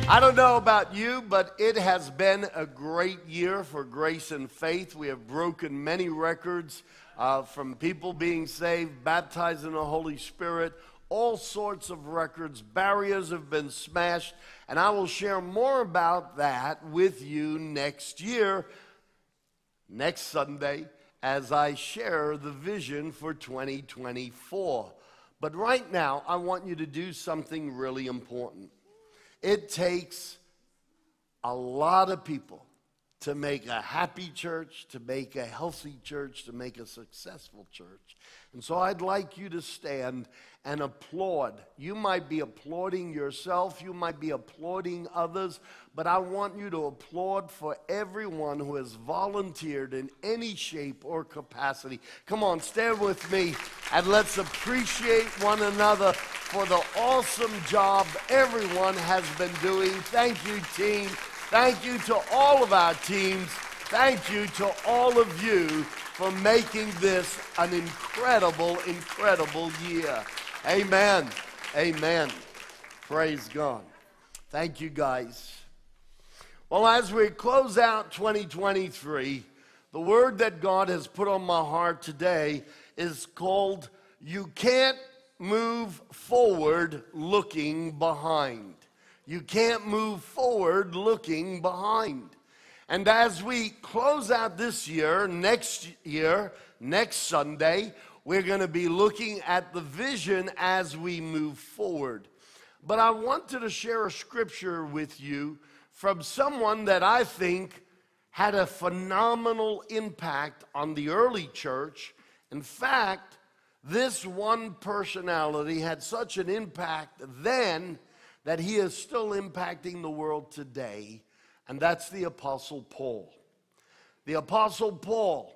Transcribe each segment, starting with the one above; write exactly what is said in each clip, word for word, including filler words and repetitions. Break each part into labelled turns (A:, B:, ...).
A: I don't know about you, but it has been a great year for Grace and Faith. We have broken many records uh, from people being saved, baptized in the Holy Spirit, all sorts of records. Barriers have been smashed, and I will share more about that with you next year, next Sunday, as I share the vision for twenty twenty-four. But right now, I want you to do something really important. It takes a lot of people to make a happy church, to make a healthy church, to make a successful church. And so I'd like you to stand and applaud. You might be applauding yourself, you might be applauding others, but I want you to applaud for everyone who has volunteered in any shape or capacity. Come on, stand with me and let's appreciate one another for the awesome job everyone has been doing. Thank you, team. Thank you to all of our teams. Thank you to all of you for making this an incredible, incredible year. Amen. Amen. Praise God. Thank you, guys. Well, as we close out twenty twenty-three, the word that God has put on my heart today is called, "You can't move forward looking behind." You can't move forward looking behind. And as we close out this year, next year, next Sunday, we're going to be looking at the vision as we move forward. But I wanted to share a scripture with you from someone that I think had a phenomenal impact on the early church. In fact, this one personality had such an impact then that he is still impacting the world today, and that's the Apostle Paul. The Apostle Paul,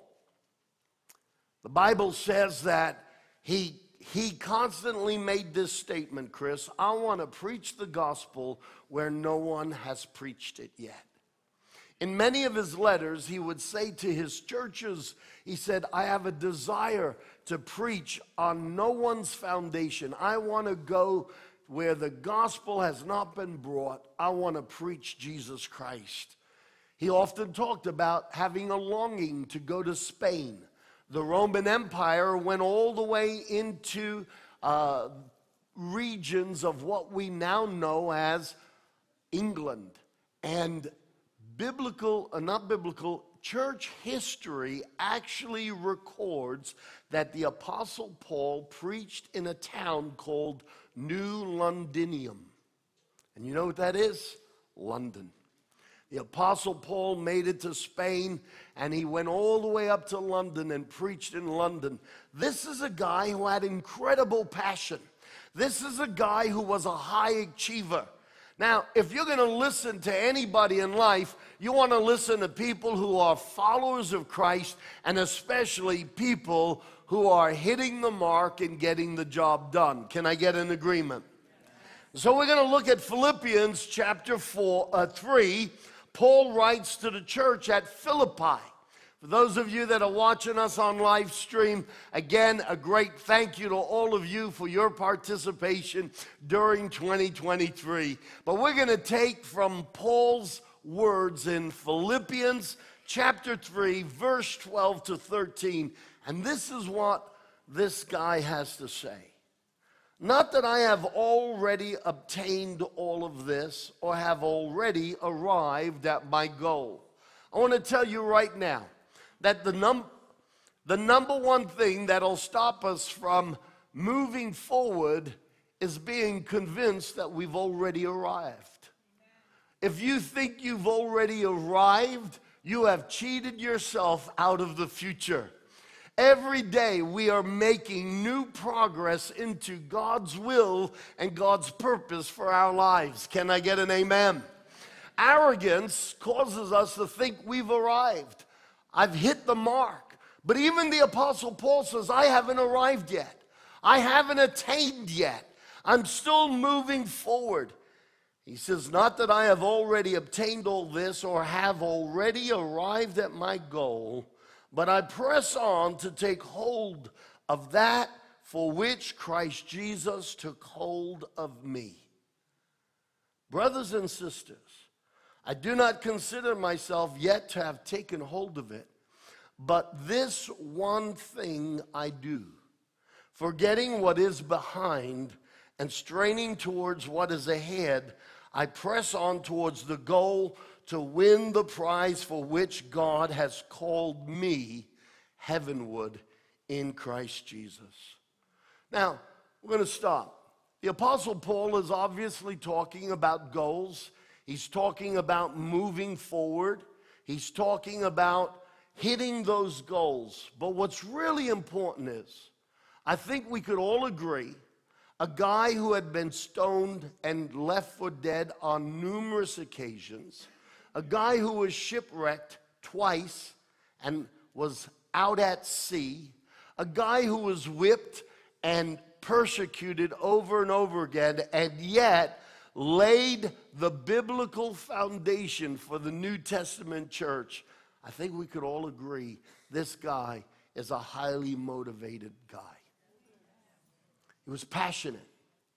A: the Bible says that he, he constantly made this statement, Chris, "I want to preach the gospel where no one has preached it yet." In many of his letters, he would say to his churches, he said, "I have a desire to preach on no one's foundation. I want to go where the gospel has not been brought. I want to preach Jesus Christ." He often talked about having a longing to go to Spain. The Roman Empire went all the way into uh, regions of what we now know as England. And biblical, uh, not biblical, church history actually records that the Apostle Paul preached in a town called New Londinium. And you know what that is? London. The Apostle Paul made it to Spain, and he went all the way up to London and preached in London. This is a guy who had incredible passion. This is a guy who was a high achiever. Now, if you're going to listen to anybody in life, you want to listen to people who are followers of Christ, and especially people who are hitting the mark and getting the job done. Can I get an agreement? So we're going to look at Philippians chapter four, uh, three. Paul writes to the church at Philippi. For those of you that are watching us on live stream, again, a great thank you to all of you for your participation during twenty twenty-three. But we're going to take from Paul's words in Philippians chapter three, verse twelve to thirteen. And this is what this guy has to say. "Not that I have already obtained all of this or have already arrived at my goal." I want to tell you right now that the, num the number one thing that'll stop us from moving forward is being convinced that we've already arrived. If you think you've already arrived, you have cheated yourself out of the future. Every day we are making new progress into God's will and God's purpose for our lives. Can I get an amen? Arrogance causes us to think we've arrived. I've hit the mark. But even the Apostle Paul says, I haven't arrived yet. I haven't attained yet. I'm still moving forward. He says, not that I have already obtained all this or have already arrived at my goal, but I press on to take hold of that for which Christ Jesus took hold of me. Brothers and sisters, I do not consider myself yet to have taken hold of it, but this one thing I do, forgetting what is behind and straining towards what is ahead, I press on towards the goal to win the prize for which God has called me heavenward in Christ Jesus. Now, we're going to stop. The Apostle Paul is obviously talking about goals. He's talking about moving forward. He's talking about hitting those goals. But what's really important is, I think we could all agree, a guy who had been stoned and left for dead on numerous occasions, a guy who was shipwrecked twice and was out at sea, a guy who was whipped and persecuted over and over again, and yet laid the biblical foundation for the New Testament church. I think we could all agree this guy is a highly motivated guy. He was passionate.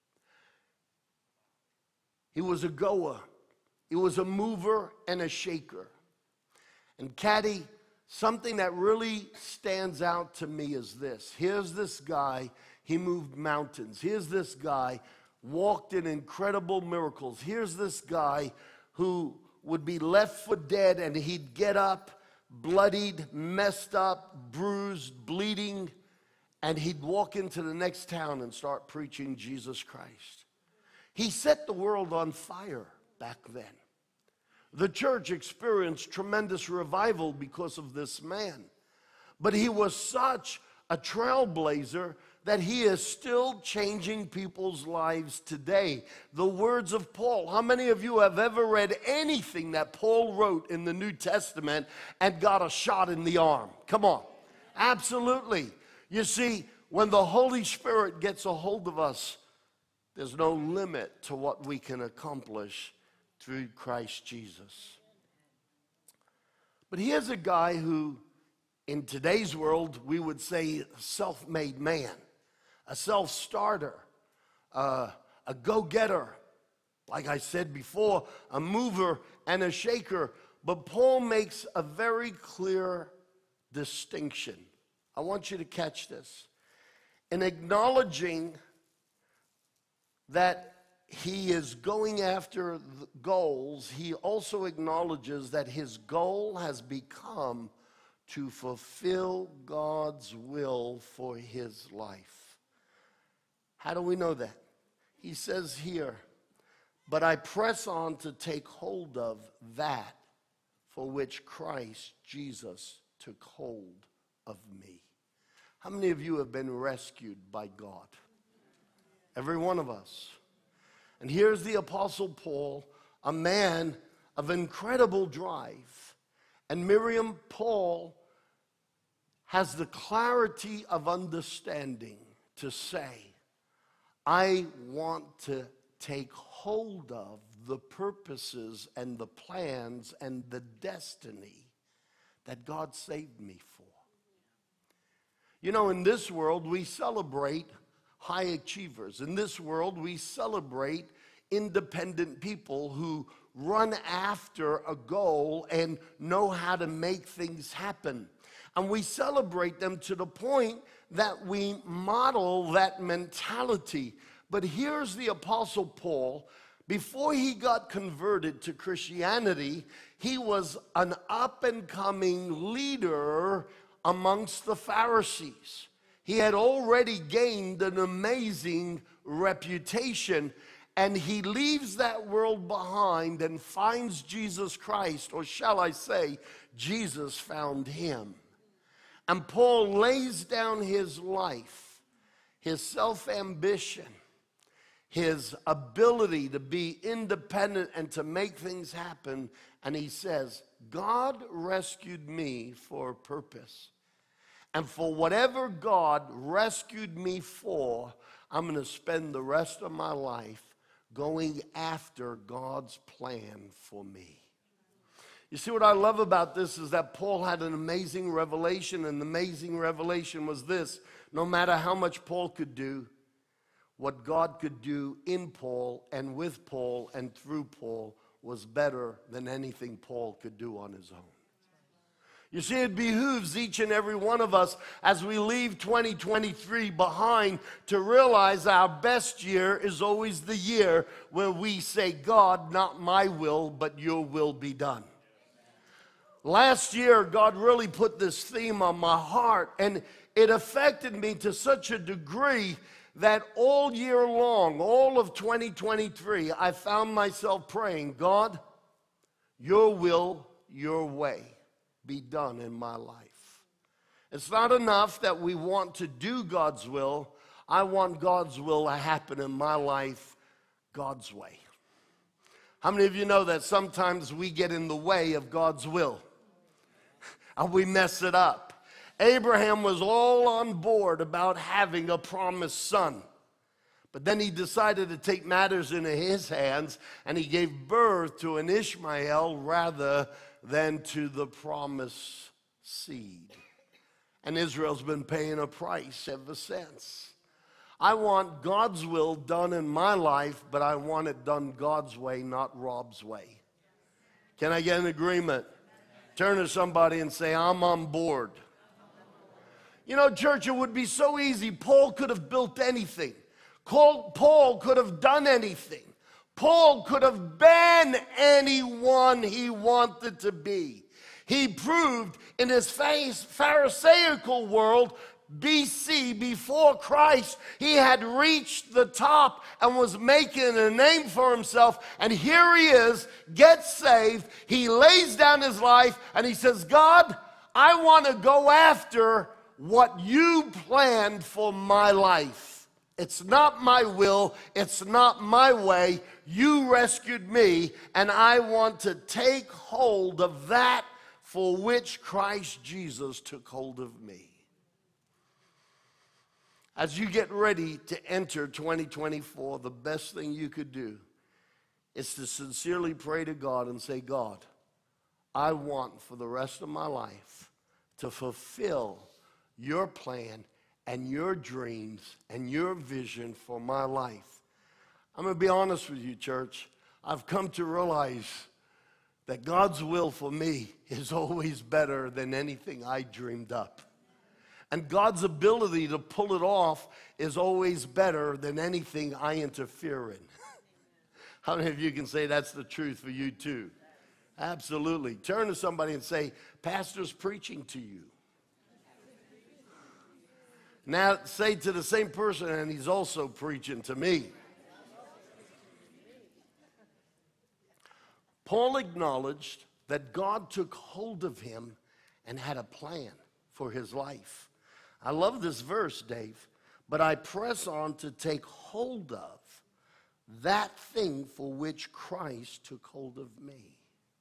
A: He was a goer. He was a mover and a shaker. And Caddy, something that really stands out to me is this. Here's this guy, he moved mountains. Here's this guy, walked in incredible miracles. Here's this guy who would be left for dead and he'd get up, bloodied, messed up, bruised, bleeding, and he'd walk into the next town and start preaching Jesus Christ. He set the world on fire back then. The church experienced tremendous revival because of this man. But he was such a trailblazer that he is still changing people's lives today. The words of Paul. How many of you have ever read anything that Paul wrote in the New Testament and got a shot in the arm? Come on. Absolutely. You see, when the Holy Spirit gets a hold of us, there's no limit to what we can accomplish through Christ Jesus. But here's a guy who, in today's world, we would say a self-made man, a self-starter, uh, a go-getter, like I said before, a mover and a shaker. But Paul makes a very clear distinction. I want you to catch this. In acknowledging that he is going after goals, he also acknowledges that his goal has become to fulfill God's will for his life. How do we know that? He says here, but I press on to take hold of that for which Christ Jesus took hold of me. How many of you have been rescued by God? Every one of us. And here's the Apostle Paul, a man of incredible drive. And Miriam, Paul has the clarity of understanding to say, I want to take hold of the purposes and the plans and the destiny that God saved me for. You know, in this world, we celebrate high achievers. In this world, we celebrate independent people who run after a goal and know how to make things happen. And we celebrate them to the point that we model that mentality. But here's the Apostle Paul. Before he got converted to Christianity, he was an up-and-coming leader amongst the Pharisees. He had already gained an amazing reputation, and he leaves that world behind and finds Jesus Christ, or shall I say, Jesus found him. And Paul lays down his life, his self-ambition, his ability to be independent and to make things happen, and he says, God rescued me for a purpose. And for whatever God rescued me for, I'm going to spend the rest of my life going after God's plan for me. You see, what I love about this is that Paul had an amazing revelation, and the amazing revelation was this: no matter how much Paul could do, what God could do in Paul and with Paul and through Paul was better than anything Paul could do on his own. You see, it behooves each and every one of us as we leave twenty twenty-three behind to realize our best year is always the year where we say, God, not my will, but your will be done. Last year, God really put this theme on my heart, and it affected me to such a degree that all year long, all of twenty twenty-three, I found myself praying, God, your will, your way be done in my life. It's not enough that we want to do God's will. I want God's will to happen in my life God's way. How many of you know that sometimes we get in the way of God's will and we mess it up? Abraham was all on board about having a promised son. But then he decided to take matters into his hands, and he gave birth to an Ishmael rather than to the promised seed. And Israel's been paying a price ever since. I want God's will done in my life, but I want it done God's way, not Rob's way. Can I get an agreement? Turn to somebody and say, I'm on board. You know, church, it would be so easy. Paul could have built anything. Paul could have done anything. Paul could have been anyone he wanted to be. He proved in his Pharisaical world, B C, before Christ, he had reached the top and was making a name for himself. And here he is, gets saved. He lays down his life and he says, God, I want to go after what you planned for my life. It's not my will. It's not my way. You rescued me, and I want to take hold of that for which Christ Jesus took hold of me. As you get ready to enter twenty twenty-four, the best thing you could do is to sincerely pray to God and say, God, I want for the rest of my life to fulfill your plan and your dreams and your vision for my life. I'm going to be honest with you, church. I've come to realize that God's will for me is always better than anything I dreamed up. And God's ability to pull it off is always better than anything I interfere in. How many of you can say that's the truth for you too? Absolutely. Turn to somebody and say, Pastor's preaching to you. Now say to the same person, and he's also preaching to me. Paul acknowledged that God took hold of him and had a plan for his life. I love this verse, Dave. But I press on to take hold of that thing for which Christ took hold of me.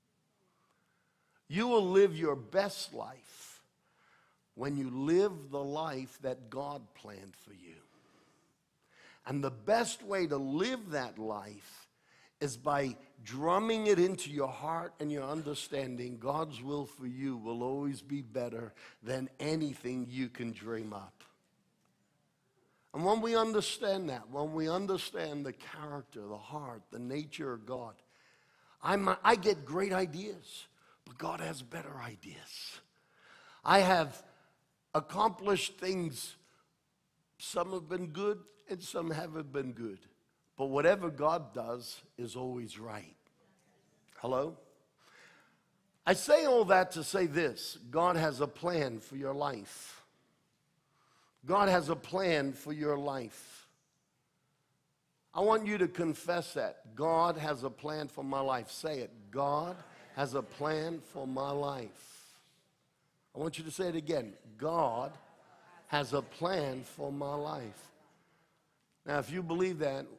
A: You will live your best life when you live the life that God planned for you. And the best way to live that life is by drumming it into your heart and your understanding. God's will for you will always be better than anything you can dream up. And when we understand that, when we understand the character, the heart, the nature of God, I'm, I get great ideas, but God has better ideas. I have accomplished things. Some have been good and some haven't been good. But whatever God does is always right. Hello? I say all that to say this. God has a plan for your life. God has a plan for your life. I want you to confess that. God has a plan for my life. Say it. God has a plan for my life. I want you to say it again. God has a plan for my life. Now, if you believe that,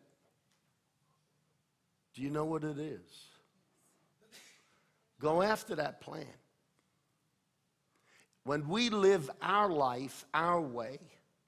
A: do you know what it is? Go after that plan. When we live our life our way,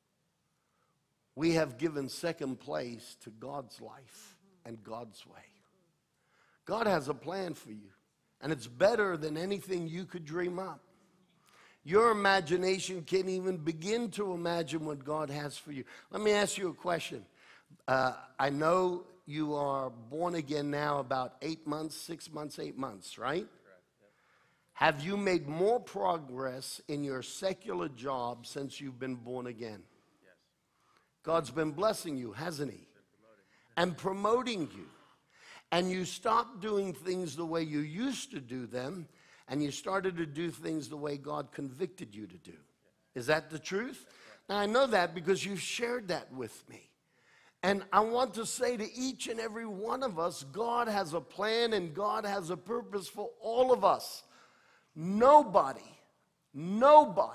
A: we have given second place to God's life and God's way. God has a plan for you, and it's better than anything you could dream up. Your imagination can't even begin to imagine what God has for you. Let me ask you a question. Uh, I know you are born again now about eight months, six months, eight months, right?
B: Correct. Yep.
A: Have you made more progress in your secular job since you've been born again?
B: Yes.
A: God's been blessing you, hasn't he?
B: Been promoted.
A: And promoting you. And you stopped doing things the way you used to do them, and you started to do things the way God convicted you to do. Is that the truth? Now, I know that because you've shared that with me. And I want to say to each and every one of us, God has a plan and God has a purpose for all of us. Nobody, nobody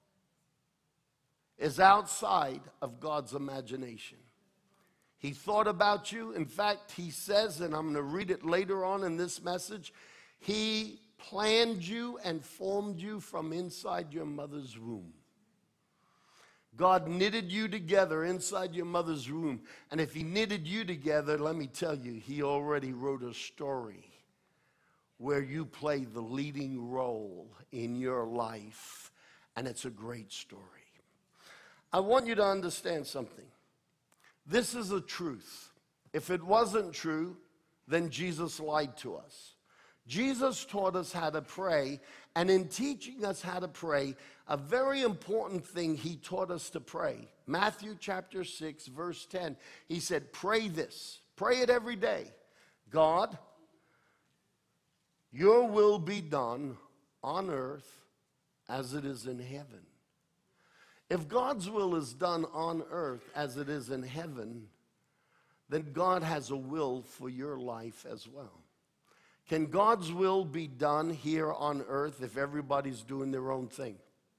A: is outside of God's imagination. He thought about you. In fact, he says, and I'm going to read it later on in this message, he planned you and formed you from inside your mother's womb. God knitted you together inside your mother's womb. And if he knitted you together, let me tell you, he already wrote a story where you play the leading role in your life. And it's a great story. I want you to understand something. This is the truth. If it wasn't true, then Jesus lied to us. Jesus taught us how to pray, and in teaching us how to pray, a very important thing he taught us to pray. Matthew chapter six, verse ten, he said, pray this. Pray it every day. God, your will be done on earth as it is in heaven. If God's will is done on earth as it is in heaven, then God has a will for your life as well. Can God's will be done here on earth if everybody's doing their own thing?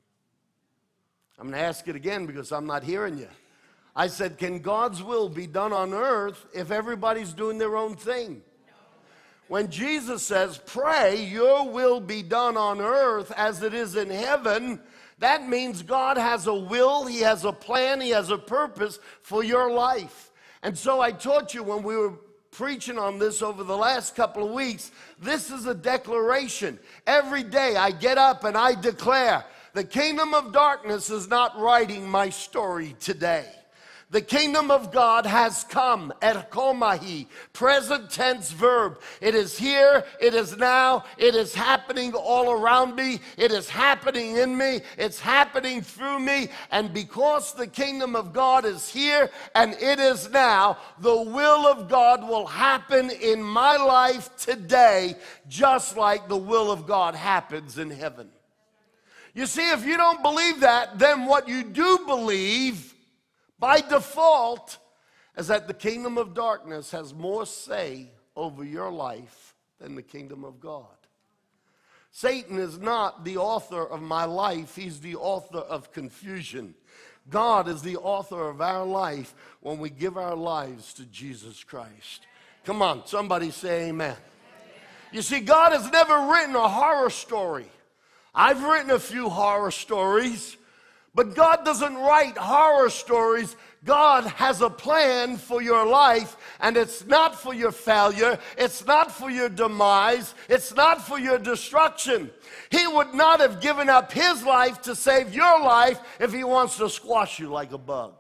A: I'm going to ask it again because I'm not hearing you. I said, can God's will be done on earth if everybody's doing their own thing? When Jesus says, pray, your will be done on earth as it is in heaven, that means God has a will, he has a plan, he has a purpose for your life. And so I taught you when we were preaching on this over the last couple of weeks, this is a declaration. Every day I get up and I declare, the kingdom of darkness is not writing my story today. The kingdom of God has come, erkomahi, present tense verb. It is here, it is now, it is happening all around me, it is happening in me, it's happening through me, and because the kingdom of God is here and it is now, the will of God will happen in my life today, just like the will of God happens in heaven. You see, if you don't believe that, then what you do believe by default is that the kingdom of darkness has more say over your life than the kingdom of God. Satan is not the author of my life. He's the author of confusion. God is the author of our life when we give our lives to Jesus Christ. Come on, somebody say amen. You see, God has never written a horror story. I've written a few horror stories. But God doesn't write horror stories. God has a plan for your life, and it's not for your failure. It's not for your demise. It's not for your destruction. He would not have given up his life to save your life if he wants to squash you like a bug.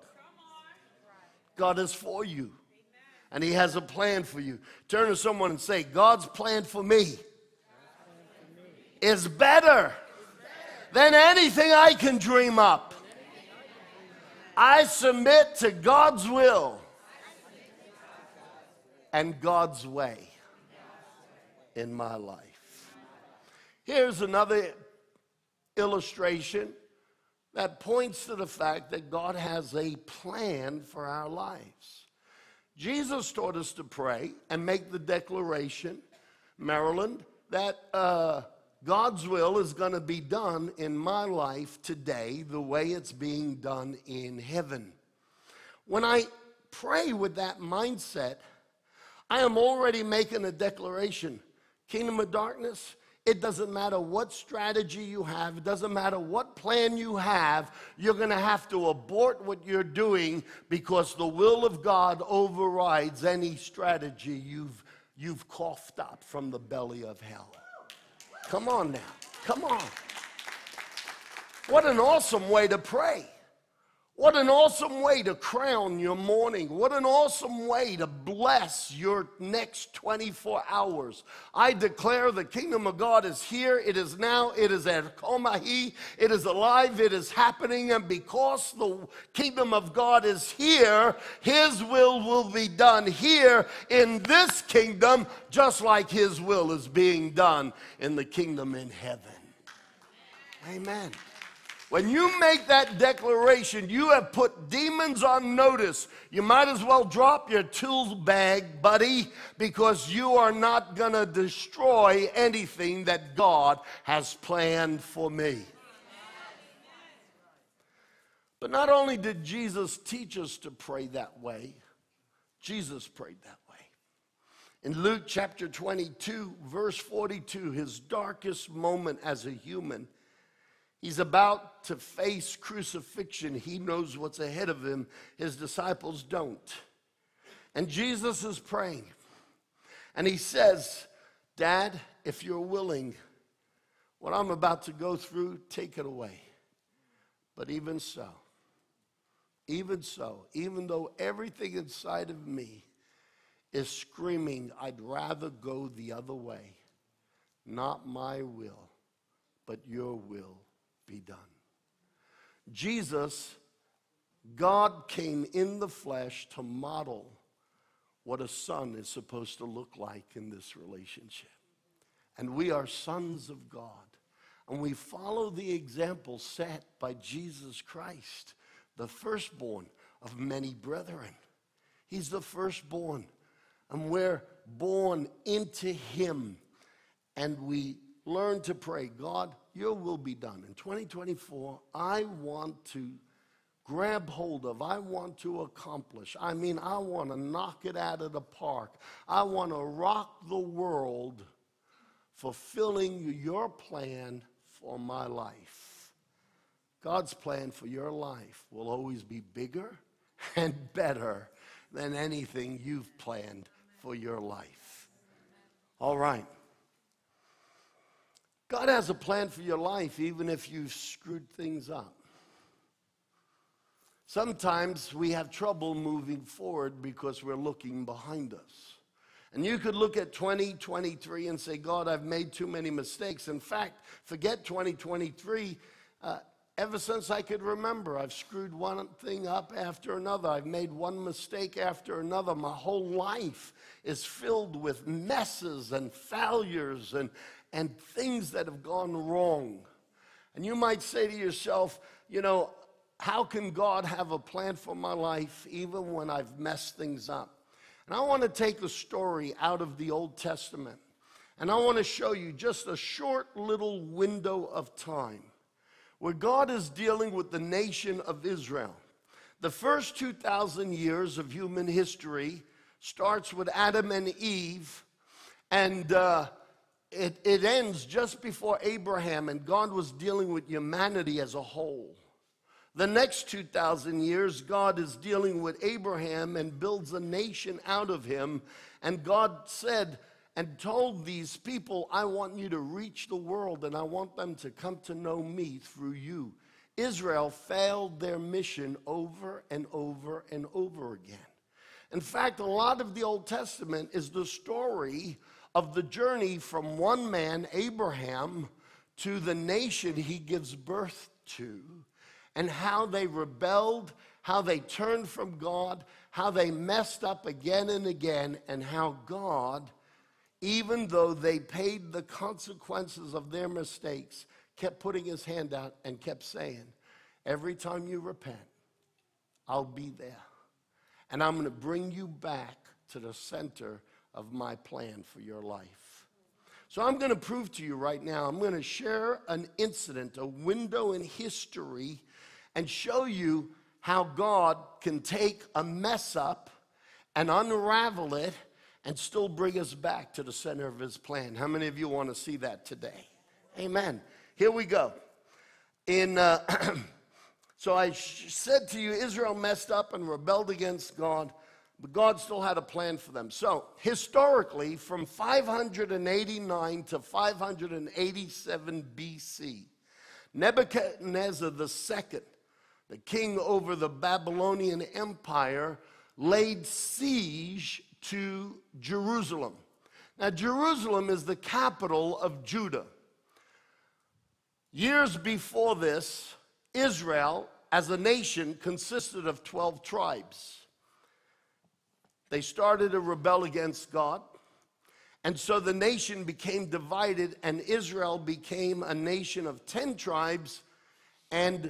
A: God is for you, and he has a plan for you. Turn to someone and say, God's plan for me is better than anything I can dream up. I submit to God's will and God's way in my life. Here's another illustration that points to the fact that God has a plan for our lives. Jesus taught us to pray and make the declaration, Maryland, that uh, God's will is going to be done in my life today the way it's being done in heaven. When I pray with that mindset, I am already making a declaration. Kingdom of darkness, it doesn't matter what strategy you have, it doesn't matter what plan you have, you're going to have to abort what you're doing because the will of God overrides any strategy you've, you've coughed up from the belly of hell. Come on now. Come on. What an awesome way to pray. What an awesome way to crown your morning. What an awesome way to bless your next twenty-four hours. I declare the kingdom of God is here. It is now. It is at Komahi. It is alive. It is happening. And because the kingdom of God is here, his will will be done here in this kingdom, just like his will is being done in the kingdom in heaven. Amen. When you make that declaration, you have put demons on notice. You might as well drop your tool bag, buddy, because you are not going to destroy anything that God has planned for me. But not only did Jesus teach us to pray that way, Jesus prayed that way. In Luke chapter twenty-two, verse forty-two, his darkest moment as a human, he's about to face crucifixion. He knows what's ahead of him. His disciples don't. And Jesus is praying. And he says, Dad, if you're willing, what I'm about to go through, take it away. But even so, even so, even though everything inside of me is screaming, I'd rather go the other way. Not my will, but your will be done. Jesus, God came in the flesh to model what a son is supposed to look like in this relationship. And we are sons of God. And we follow the example set by Jesus Christ, the firstborn of many brethren. He's the firstborn. And we're born into him. And we learn to pray, God, your will be done. In twenty twenty-four, I want to grab hold of, I want to accomplish. I mean, I want to knock it out of the park. I want to rock the world, fulfilling your plan for my life. God's plan for your life will always be bigger and better than anything you've planned for your life. All right. God has a plan for your life, even if you've screwed things up. Sometimes we have trouble moving forward because we're looking behind us. And you could look at twenty twenty-three and say, God, I've made too many mistakes. In fact, forget twenty twenty-three. Uh, ever since I could remember, I've screwed one thing up after another. I've made one mistake after another. My whole life is filled with messes and failures and and things that have gone wrong. And you might say to yourself, you know, how can God have a plan for my life even when I've messed things up? And I want to take a story out of the Old Testament. And I want to show you just a short little window of time where God is dealing with the nation of Israel. The first two thousand years of human history starts with Adam and Eve, and uh, It, it ends just before Abraham, and God was dealing with humanity as a whole. The next two thousand years, God is dealing with Abraham and builds a nation out of him. And God said and told these people, I want you to reach the world, and I want them to come to know me through you. Israel failed their mission over and over and over again. In fact, a lot of the Old Testament is the story of the journey from one man, Abraham, to the nation he gives birth to, and how they rebelled, how they turned from God, how they messed up again and again, and how God, even though they paid the consequences of their mistakes, kept putting his hand out and kept saying, every time you repent, I'll be there. And I'm going to bring you back to the center of my plan for your life. So I'm going to prove to you right now, I'm going to share an incident, a window in history, and show you how God can take a mess up and unravel it and still bring us back to the center of his plan. How many of you want to see that today? Amen. Here we go. In uh, so I sh- said to you, Israel messed up and rebelled against God, but God still had a plan for them. So historically, from five eighty-nine to five eighty-seven B C, Nebuchadnezzar the second, the king over the Babylonian Empire, laid siege to Jerusalem. Now, Jerusalem is the capital of Judah. Years before this, Israel, as a nation, consisted of twelve tribes. They started to rebel against God, and so the nation became divided, and Israel became a nation of ten tribes, and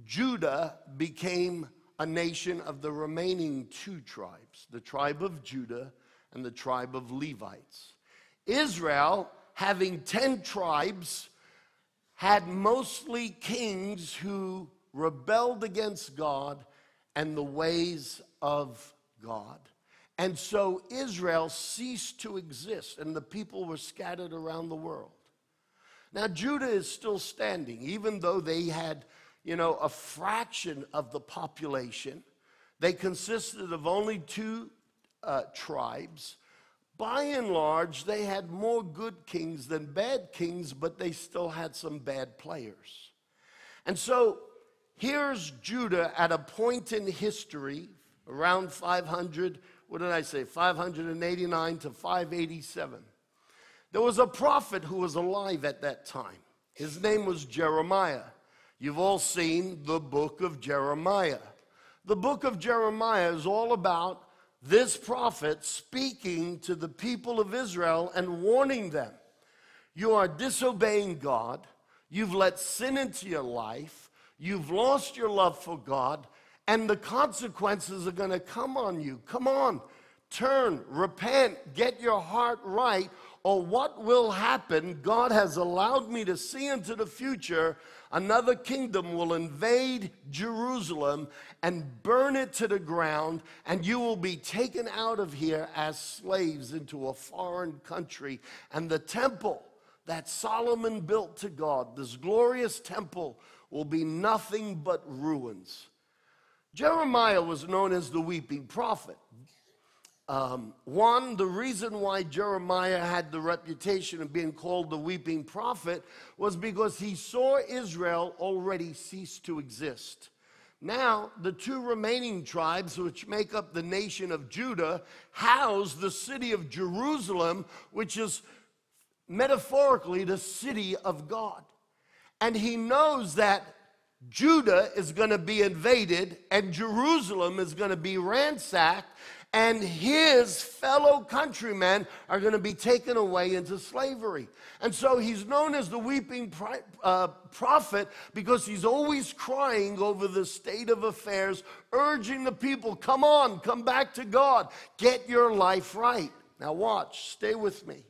A: Judah became a nation of the remaining two tribes, the tribe of Judah and the tribe of Levites. Israel, having ten tribes, had mostly kings who rebelled against God and the ways of God. And so Israel ceased to exist, and the people were scattered around the world. Now, Judah is still standing, even though they had, you know, a fraction of the population. They consisted of only two uh, tribes. By and large, they had more good kings than bad kings, but they still had some bad players. And so here's Judah at a point in history, around five hundred, what did I say, five eighty-nine to five eighty-seven. There was a prophet who was alive at that time. His name was Jeremiah. You've all seen the book of Jeremiah. The book of Jeremiah is all about this prophet speaking to the people of Israel and warning them. You are disobeying God. You've let sin into your life. You've lost your love for God. And the consequences are going to come on you. Come on, turn, repent, get your heart right, or what will happen? God has allowed me to see into the future. Another kingdom will invade Jerusalem and burn it to the ground, and you will be taken out of here as slaves into a foreign country. And the temple that Solomon built to God, this glorious temple, will be nothing but ruins. Jeremiah was known as the weeping prophet. Um, one, the reason why Jeremiah had the reputation of being called the weeping prophet was because he saw Israel already cease to exist. Now, the two remaining tribes, which make up the nation of Judah, house the city of Jerusalem, which is metaphorically the city of God. And he knows that Judah is going to be invaded and Jerusalem is going to be ransacked, and his fellow countrymen are going to be taken away into slavery. And so he's known as the weeping uh, prophet because he's always crying over the state of affairs, urging the people, come on, come back to God, get your life right. Now watch, stay with me.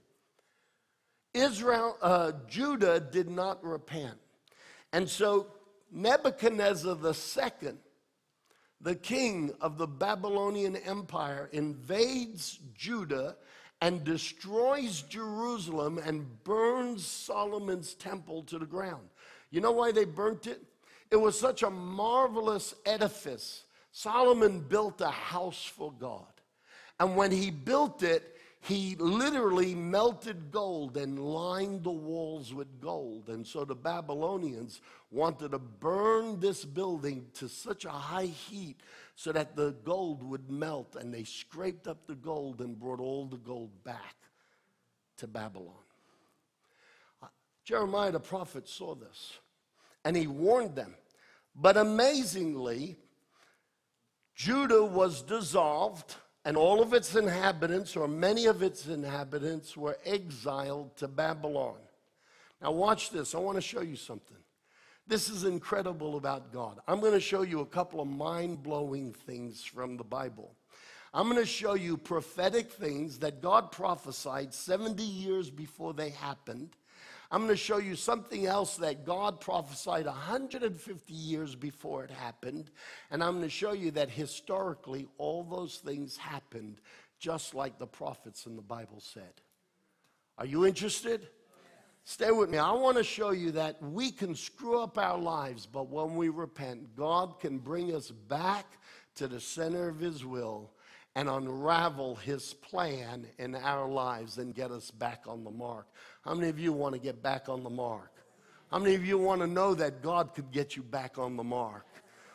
A: Israel, uh, Judah did not repent. And so Nebuchadnezzar the second, the king of the Babylonian Empire, invades Judah and destroys Jerusalem and burns Solomon's temple to the ground. You know why they burnt it? It was such a marvelous edifice. Solomon built a house for God. And when he built it, he literally melted gold and lined the walls with gold. And so the Babylonians wanted to burn this building to such a high heat so that the gold would melt. And they scraped up the gold and brought all the gold back to Babylon. Uh, Jeremiah the prophet saw this, and he warned them. But amazingly, Judah was dissolved, and all of its inhabitants, or many of its inhabitants, were exiled to Babylon. Now watch this. I want to show you something. This is incredible about God. I'm going to show you a couple of mind-blowing things from the Bible. I'm going to show you prophetic things that God prophesied seventy years before they happened. I'm going to show you something else that God prophesied one hundred fifty years before it happened. And I'm going to show you that historically all those things happened just like the prophets in the Bible said. Are you interested? Stay with me. I want to show you that we can screw up our lives, but when we repent, God can bring us back to the center of His will and unravel His plan in our lives and get us back on the mark. How many of you want to get back on the mark? How many of you want to know that God could get you back on the mark?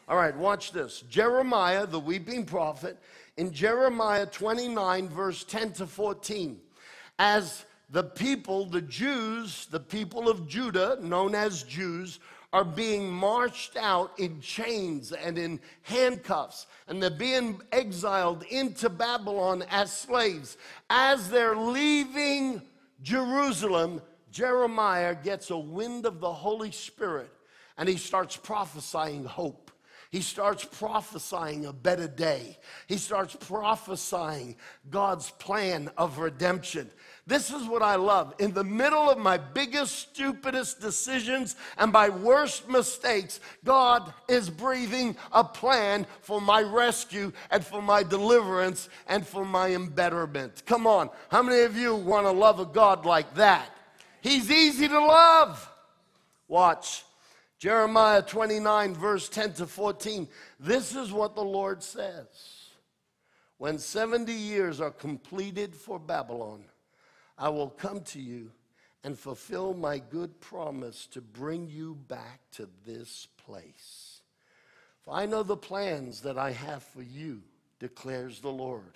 A: All right, watch this. Jeremiah, the weeping prophet, in Jeremiah twenty-nine, verse ten to fourteen. As the people, the Jews, the people of Judah, known as Jews, are being marched out in chains and in handcuffs, and they're being exiled into Babylon as slaves. As they're leaving Jerusalem, Jeremiah gets a wind of the Holy Spirit, and he starts prophesying hope. He starts prophesying a better day. He starts prophesying God's plan of redemption. This is what I love. In the middle of my biggest, stupidest decisions and my worst mistakes, God is breathing a plan for my rescue and for my deliverance and for my embetterment. Come on. How many of you want to love a God like that? He's easy to love. Watch. Jeremiah twenty-nine, verse ten to fourteen. This is what the Lord says. When seventy years are completed for Babylon, I will come to you and fulfill my good promise to bring you back to this place. For I know the plans that I have for you, declares the Lord.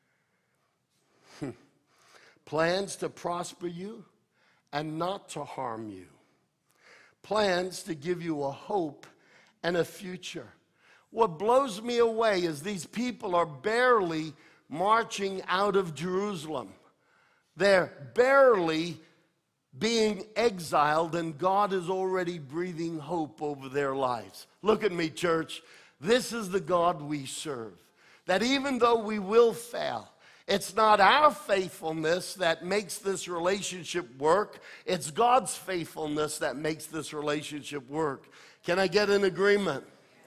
A: Plans to prosper you and not to harm you. Plans to give you a hope and a future. What blows me away is these people are barely marching out of Jerusalem. They're barely being exiled, and God is already breathing hope over their lives. Look at me, church. This is the God we serve. That even though we will fail, it's not our faithfulness that makes this relationship work. It's God's faithfulness that makes this relationship work. Can I get an agreement?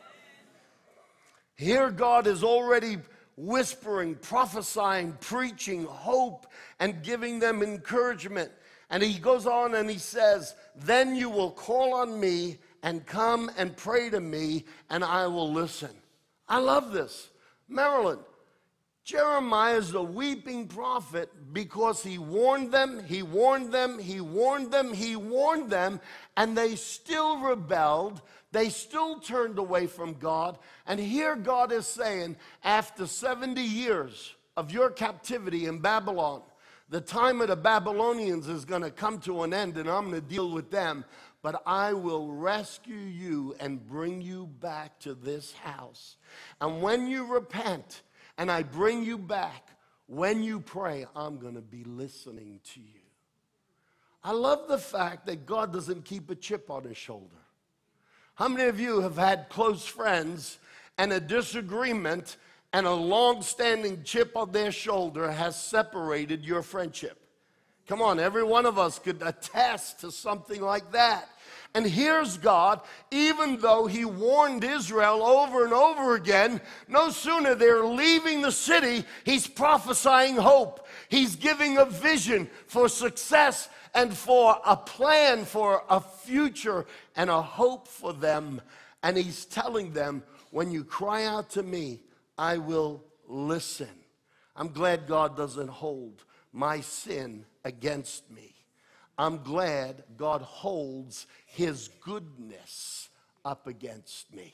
A: Here God is already whispering, prophesying, preaching hope, and giving them encouragement. And he goes on and he says, then you will call on me and come and pray to me, and I will listen. I love this. Marilyn, Jeremiah is a weeping prophet because he warned them, he warned them, he warned them, he warned them, and they still rebelled. They still turned away from God. And here God is saying, after seventy years of your captivity in Babylon, the time of the Babylonians is going to come to an end, and I'm going to deal with them. But I will rescue you and bring you back to this house. And when you repent, and I bring you back, when you pray, I'm going to be listening to you. I love the fact that God doesn't keep a chip on his shoulder. How many of you have had close friends and a disagreement and a long-standing chip on their shoulder has separated your friendship? Come on, every one of us could attest to something like that. And here's God, even though he warned Israel over and over again, no sooner they're leaving the city, he's prophesying hope. He's giving a vision for success and for a plan for a future and a hope for them. And he's telling them, when you cry out to me, I will listen. I'm glad God doesn't hold my sin against me. I'm glad God holds his goodness up against me.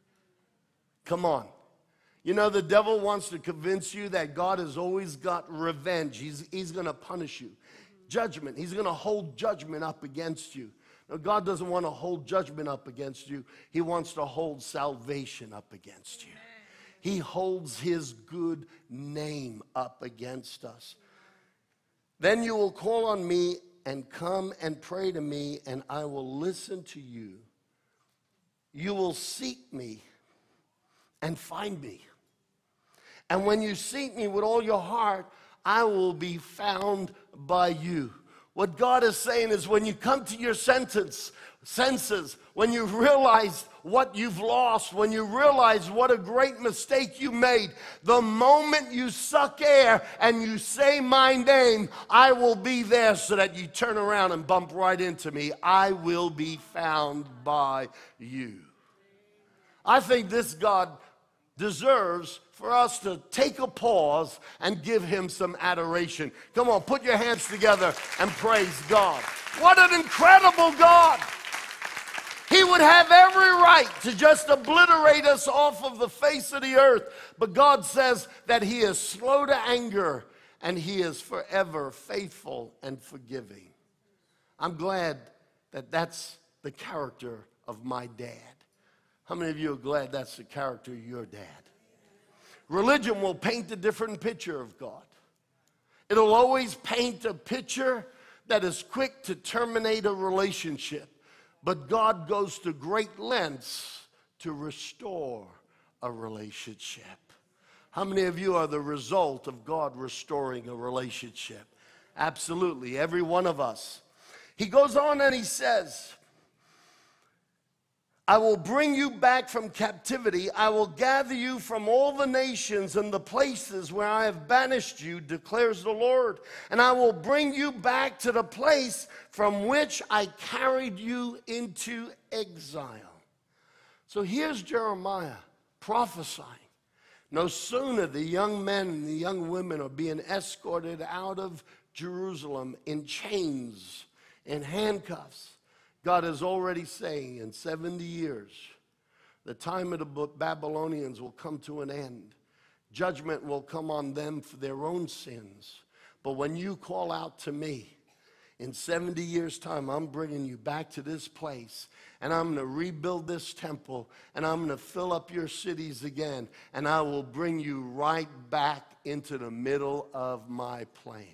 A: Come on. You know, the devil wants to convince you that God has always got revenge. He's, he's going to punish you. Judgment. He's going to hold judgment up against you. No, God doesn't want to hold judgment up against you. He wants to hold salvation up against you. He holds his good name up against us. Then you will call on me and come and pray to me, and I will listen to you. You will seek me and find me. And when you seek me with all your heart, I will be found by you. What God is saying is, when you come to your sentence, senses, when you realize what you've lost, when you realize what a great mistake you made, the moment you suck air and you say my name, I will be there so that you turn around and bump right into me. I will be found by you. I think this God deserves for us to take a pause and give him some adoration. Come on, put your hands together and praise God. What an incredible God! He would have every right to just obliterate us off of the face of the earth. But God says that he is slow to anger and he is forever faithful and forgiving. I'm glad that that's the character of my dad. How many of you are glad that's the character of your dad? Religion will paint a different picture of God. It'll always paint a picture that is quick to terminate a relationship. But God goes to great lengths to restore a relationship. How many of you are the result of God restoring a relationship? Absolutely, every one of us. He goes on and he says, I will bring you back from captivity. I will gather you from all the nations and the places where I have banished you, declares the Lord. And I will bring you back to the place from which I carried you into exile. So here's Jeremiah prophesying. No sooner the young men and the young women are being escorted out of Jerusalem in chains, in handcuffs. God is already saying in seventy years, the time of the Babylonians will come to an end. Judgment will come on them for their own sins. But when you call out to me, in seventy years' time, I'm bringing you back to this place, and I'm going to rebuild this temple, and I'm going to fill up your cities again, and I will bring you right back into the middle of my plan.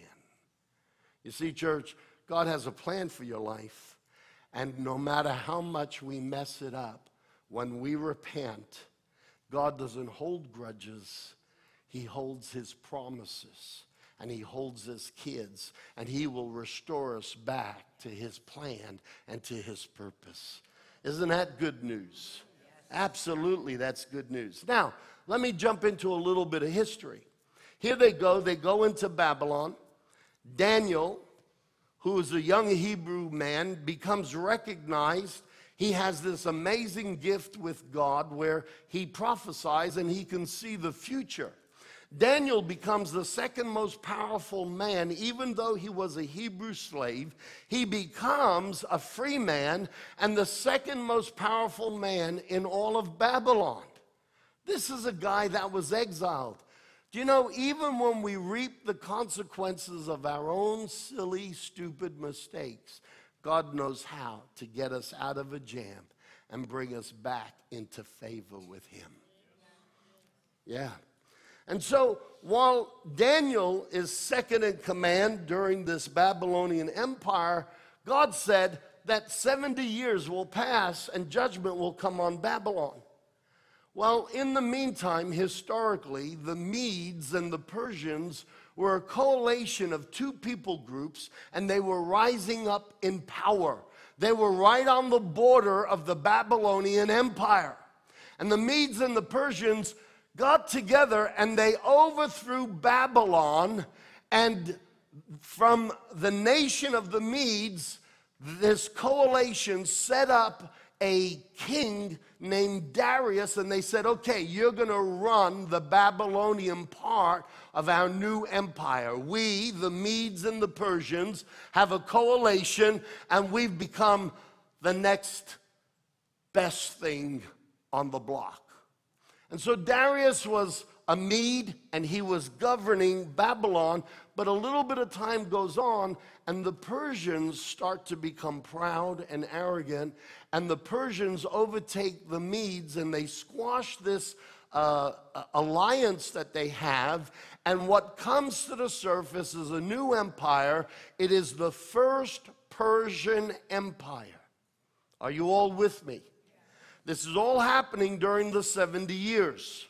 A: You see, church, God has a plan for your life. And no matter how much we mess it up, when we repent, God doesn't hold grudges. He holds his promises, and he holds his kids, and he will restore us back to his plan and to his purpose. Isn't that good news? Absolutely, that's good news. Now, let me jump into a little bit of history. Here they go. They go into Babylon. Daniel, who is a young Hebrew man, becomes recognized. He has this amazing gift with God where he prophesies and he can see the future. Daniel becomes the second most powerful man, even though he was a Hebrew slave. He becomes a free man and the second most powerful man in all of Babylon. This is a guy that was exiled. Do you know, even when we reap the consequences of our own silly, stupid mistakes, God knows how to get us out of a jam and bring us back into favor with him. Yeah. And so while Daniel is second in command during this Babylonian empire, God said that seventy years will pass and judgment will come on Babylon. Well, in the meantime, historically, the Medes and the Persians were a coalition of two people groups, and they were rising up in power. They were right on the border of the Babylonian Empire. And the Medes and the Persians got together, and they overthrew Babylon, and from the nation of the Medes, this coalition set up a king named Darius, and they said, okay, you're going to run the Babylonian part of our new empire. We, the Medes and the Persians, have a coalition, and we've become the next best thing on the block. And so Darius was a Mede, and he was governing Babylon, but a little bit of time goes on, and the Persians start to become proud and arrogant, and the Persians overtake the Medes, and they squash this uh, alliance that they have, and what comes to the surface is a new empire. It is the first Persian Empire. Are you all with me? This is all happening during the seventy years.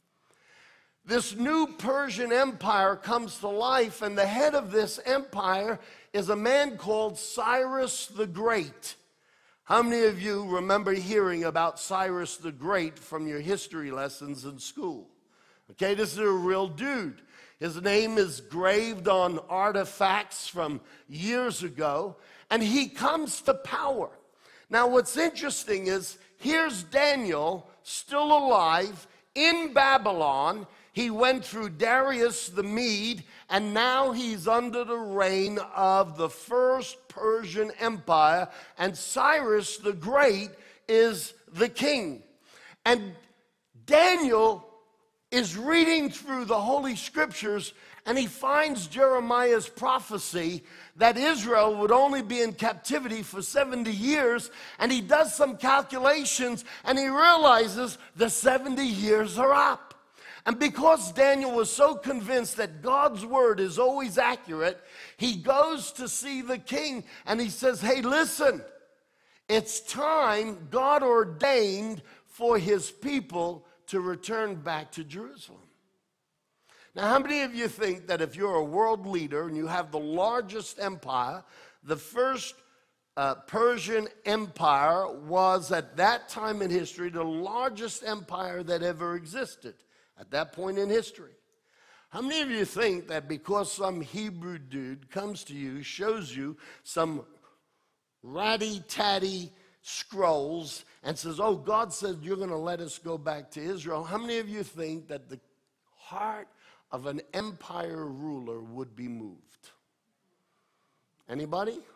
A: This new Persian Empire comes to life, and the head of this empire is a man called Cyrus the Great. How many of you remember hearing about Cyrus the Great from your history lessons in school? Okay, this is a real dude. His name is graved on artifacts from years ago, and he comes to power. Now, what's interesting is here's Daniel, still alive, in Babylon. He went through Darius the Mede, and now he's under the reign of the first Persian Empire, and Cyrus the Great is the king. And Daniel is reading through the Holy Scriptures, and he finds Jeremiah's prophecy that Israel would only be in captivity for seventy years, and he does some calculations, and he realizes the seventy years are up. And because Daniel was so convinced that God's word is always accurate, he goes to see the king, and he says, hey, listen, it's time God ordained for his people to return back to Jerusalem. Now, how many of you think that if you're a world leader and you have the largest empire, the first uh, Persian Empire was at that time in history the largest empire that ever existed at that point in history? How many of you think that because some Hebrew dude comes to you, shows you some ratty-tatty scrolls and says, oh, God said you're going to let us go back to Israel, how many of you think that the heart of an empire ruler would be moved? Anybody?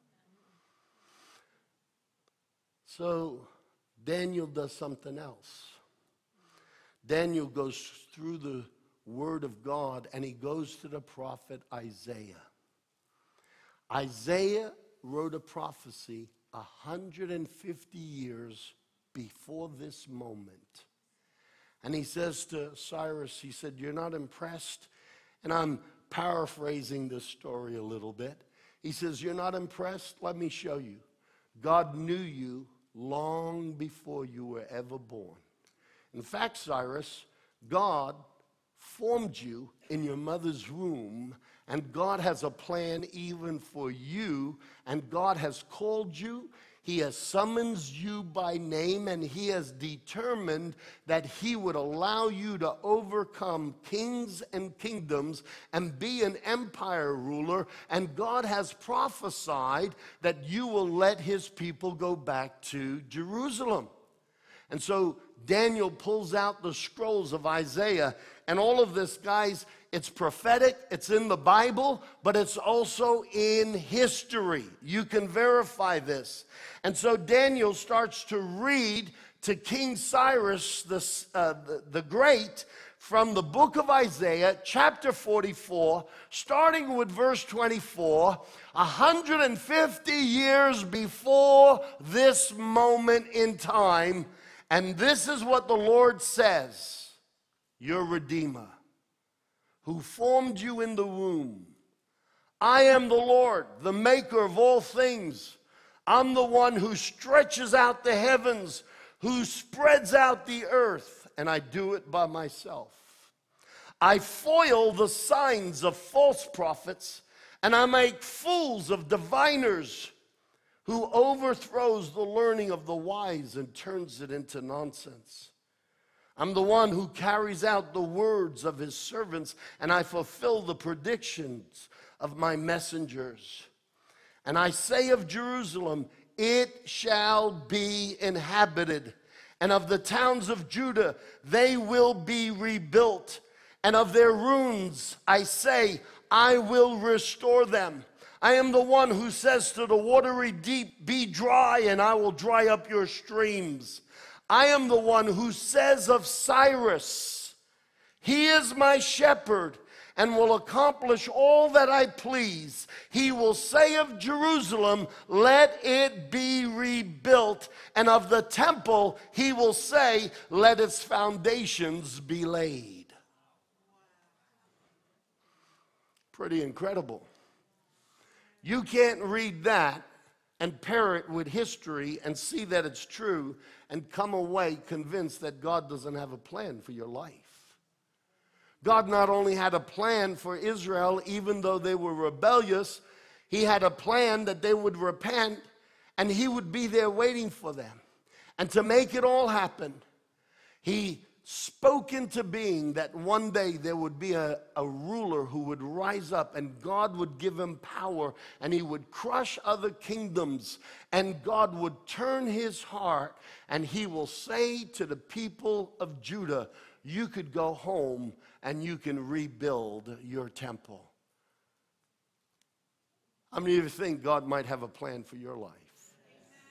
A: So Daniel does something else. Daniel goes through the word of God, and he goes to the prophet Isaiah. Isaiah wrote a prophecy one hundred fifty years before this moment. And he says to Cyrus, he said, you're not impressed? And I'm paraphrasing this story a little bit. He says, you're not impressed? Let me show you. God knew you long before you were ever born. In fact, Cyrus, God formed you in your mother's womb, and God has a plan even for you, and God has called you. He has summoned you by name, and he has determined that he would allow you to overcome kings and kingdoms and be an empire ruler, and God has prophesied that you will let his people go back to Jerusalem. And so Daniel pulls out the scrolls of Isaiah, and all of this, guys, it's prophetic, it's in the Bible, but it's also in history. You can verify this. And so Daniel starts to read to King Cyrus the, uh, the, the Great from the book of Isaiah, chapter forty-four, starting with verse twenty-four, one hundred fifty years before this moment in time. And this is what the Lord says, your Redeemer, who formed you in the womb. I am the Lord, the maker of all things. I'm the one who stretches out the heavens, who spreads out the earth, and I do it by myself. I foil the signs of false prophets, and I make fools of diviners, who overthrows the learning of the wise and turns it into nonsense. I'm the one who carries out the words of his servants, and I fulfill the predictions of my messengers. And I say of Jerusalem, it shall be inhabited, and of the towns of Judah, they will be rebuilt, and of their ruins, I say, I will restore them. I am the one who says to the watery deep, be dry, and I will dry up your streams. I am the one who says of Cyrus, he is my shepherd and will accomplish all that I please. He will say of Jerusalem, let it be rebuilt. And of the temple, he will say, let its foundations be laid. Pretty incredible. You can't read that and pair it with history and see that it's true and come away convinced that God doesn't have a plan for your life. God not only had a plan for Israel, even though they were rebellious, he had a plan that they would repent and he would be there waiting for them. And to make it all happen, he spoke into being that one day there would be a, a ruler who would rise up, and God would give him power, and he would crush other kingdoms, and God would turn his heart, and he will say to the people of Judah, you could go home and you can rebuild your temple. How many of you think God might have a plan for your life?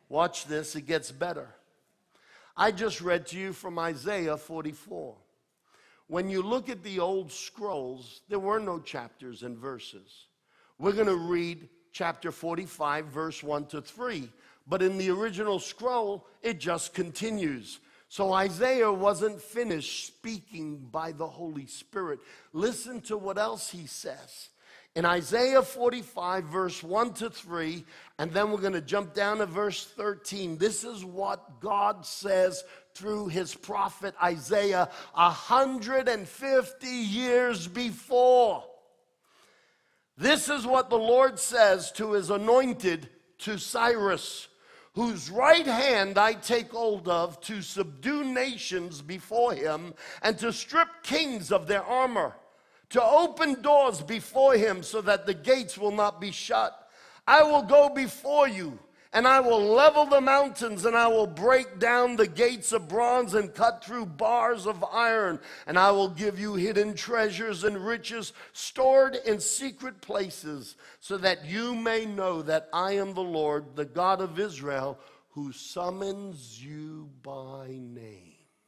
A: Watch this, it gets better. I just read to you from Isaiah forty-four. When you look at the old scrolls, there were no chapters and verses. We're going to read chapter forty-five, verse one to three. But in the original scroll, it just continues. So Isaiah wasn't finished speaking by the Holy Spirit. Listen to what else he says. In Isaiah forty-five, verse one to three, and then we're going to jump down to verse thirteen. This is what God says through his prophet Isaiah one hundred fifty years before. This is what the Lord says to his anointed, to Cyrus, whose right hand I take hold of to subdue nations before him and to strip kings of their armor, to open doors before him so that the gates will not be shut. I will go before you, and I will level the mountains, and I will break down the gates of bronze and cut through bars of iron, and I will give you hidden treasures and riches stored in secret places, so that you may know that I am the Lord, the God of Israel, who summons you by name.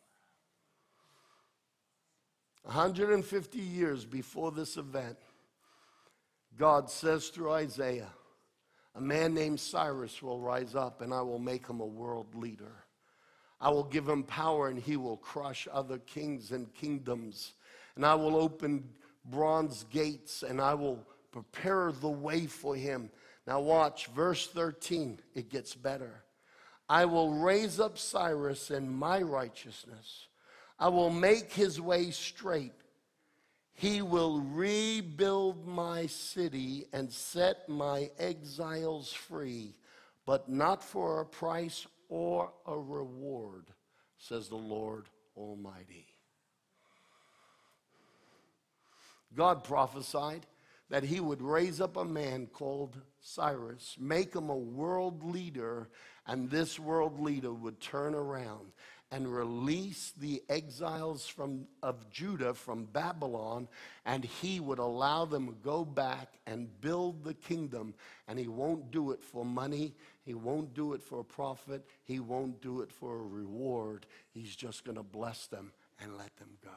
A: one hundred fifty years before this event, God says through Isaiah, a man named Cyrus will rise up, and I will make him a world leader. I will give him power, and he will crush other kings and kingdoms. And I will open bronze gates, and I will prepare the way for him. Now watch, verse thirteen, it gets better. I will raise up Cyrus in my righteousness. I will make his way straight. He will rebuild my city and set my exiles free, but not for a price or a reward, says the Lord Almighty. God prophesied that he would raise up a man called Cyrus, make him a world leader, and this world leader would turn around and release the exiles from, of Judah from Babylon, and he would allow them to go back and build the kingdom. And he won't do it for money. He won't do it for a profit. He won't do it for a reward. He's just going to bless them and let them go.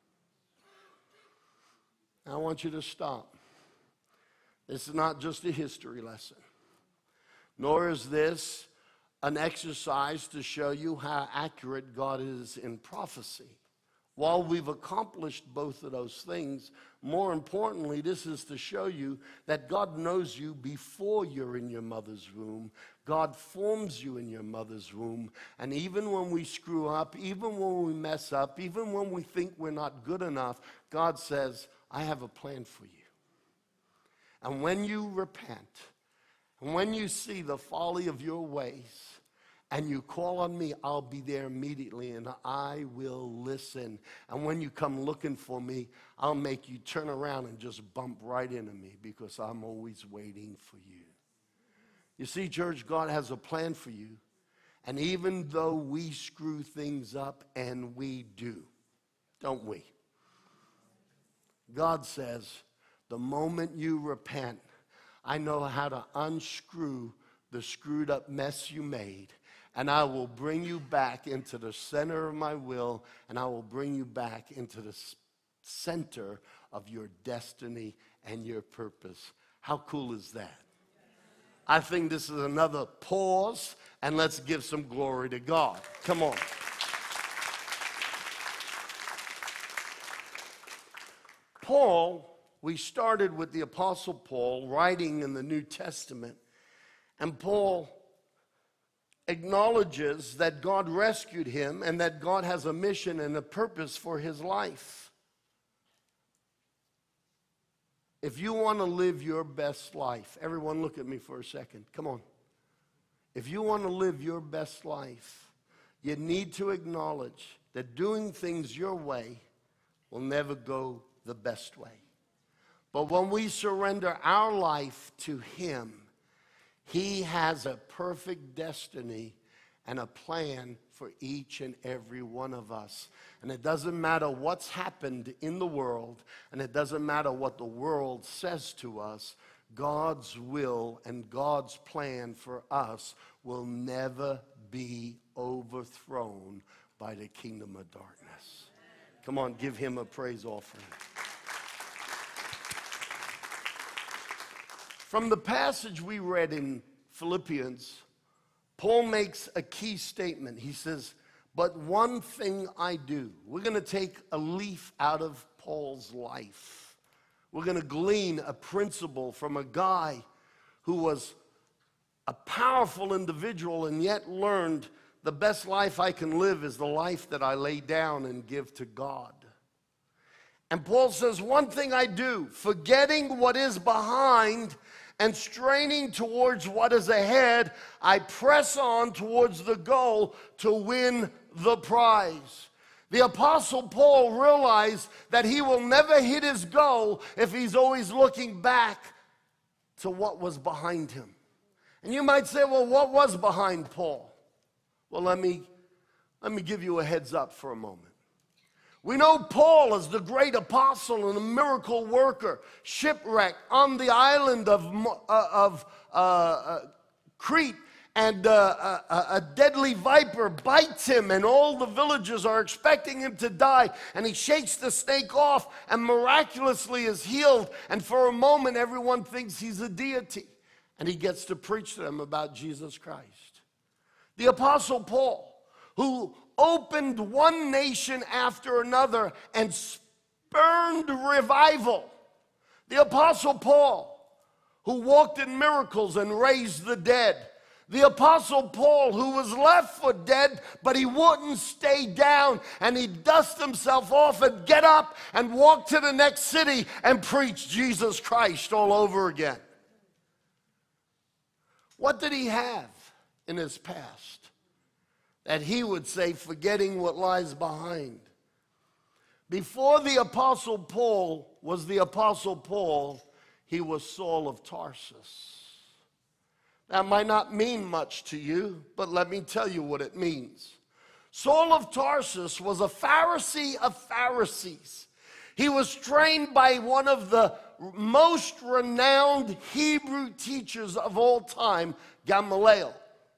A: Now, I want you to stop. This is not just a history lesson, nor is this an exercise to show you how accurate God is in prophecy. While we've accomplished both of those things, more importantly, this is to show you that God knows you before you're in your mother's womb. God forms you in your mother's womb. And even when we screw up, even when we mess up, even when we think we're not good enough, God says, I have a plan for you. And when you repent, and when you see the folly of your ways, and you call on me, I'll be there immediately, and I will listen. And when you come looking for me, I'll make you turn around and just bump right into me, because I'm always waiting for you. You see, church, God has a plan for you. And even though we screw things up, and we do, don't we? God says, the moment you repent, I know how to unscrew the screwed up mess you made. And I will bring you back into the center of my will, and I will bring you back into the center of your destiny and your purpose. How cool is that? I think this is another pause, and let's give some glory to God. Come on. Paul, we started with the Apostle Paul writing in the New Testament, and Paul acknowledges that God rescued him and that God has a mission and a purpose for his life. If you want to live your best life, everyone look at me for a second. Come on. If you want to live your best life, you need to acknowledge that doing things your way will never go the best way. But when we surrender our life to him, he has a perfect destiny and a plan for each and every one of us. And it doesn't matter what's happened in the world, and it doesn't matter what the world says to us. God's will and God's plan for us will never be overthrown by the kingdom of darkness. Come on, give him a praise offering. From the passage we read in Philippians, Paul makes a key statement. He says, but one thing I do. We're going to take a leaf out of Paul's life. We're going to glean a principle from a guy who was a powerful individual and yet learned the best life I can live is the life that I lay down and give to God. And Paul says, one thing I do, forgetting what is behind and straining towards what is ahead, I press on towards the goal to win the prize. The Apostle Paul realized that he will never hit his goal if he's always looking back to what was behind him. And you might say, well, what was behind Paul? Well, let me, let me give you a heads up for a moment. We know Paul is the great apostle and a miracle worker, shipwrecked on the island of, uh, of uh, uh, Crete, and uh, a, a deadly viper bites him, and all the villagers are expecting him to die, and he shakes the snake off and miraculously is healed, and for a moment everyone thinks he's a deity, and he gets to preach to them about Jesus Christ. The Apostle Paul, who opened one nation after another and spurned revival. The Apostle Paul, who walked in miracles and raised the dead. The Apostle Paul, who was left for dead, but he wouldn't stay down, and he'd dust himself off and get up and walk to the next city and preach Jesus Christ all over again. What did he have in his past that he would say, forgetting what lies behind? Before the Apostle Paul was the Apostle Paul, he was Saul of Tarsus. That might not mean much to you, but let me tell you what it means. Saul of Tarsus was a Pharisee of Pharisees. He was trained by one of the most renowned Hebrew teachers of all time, Gamaliel.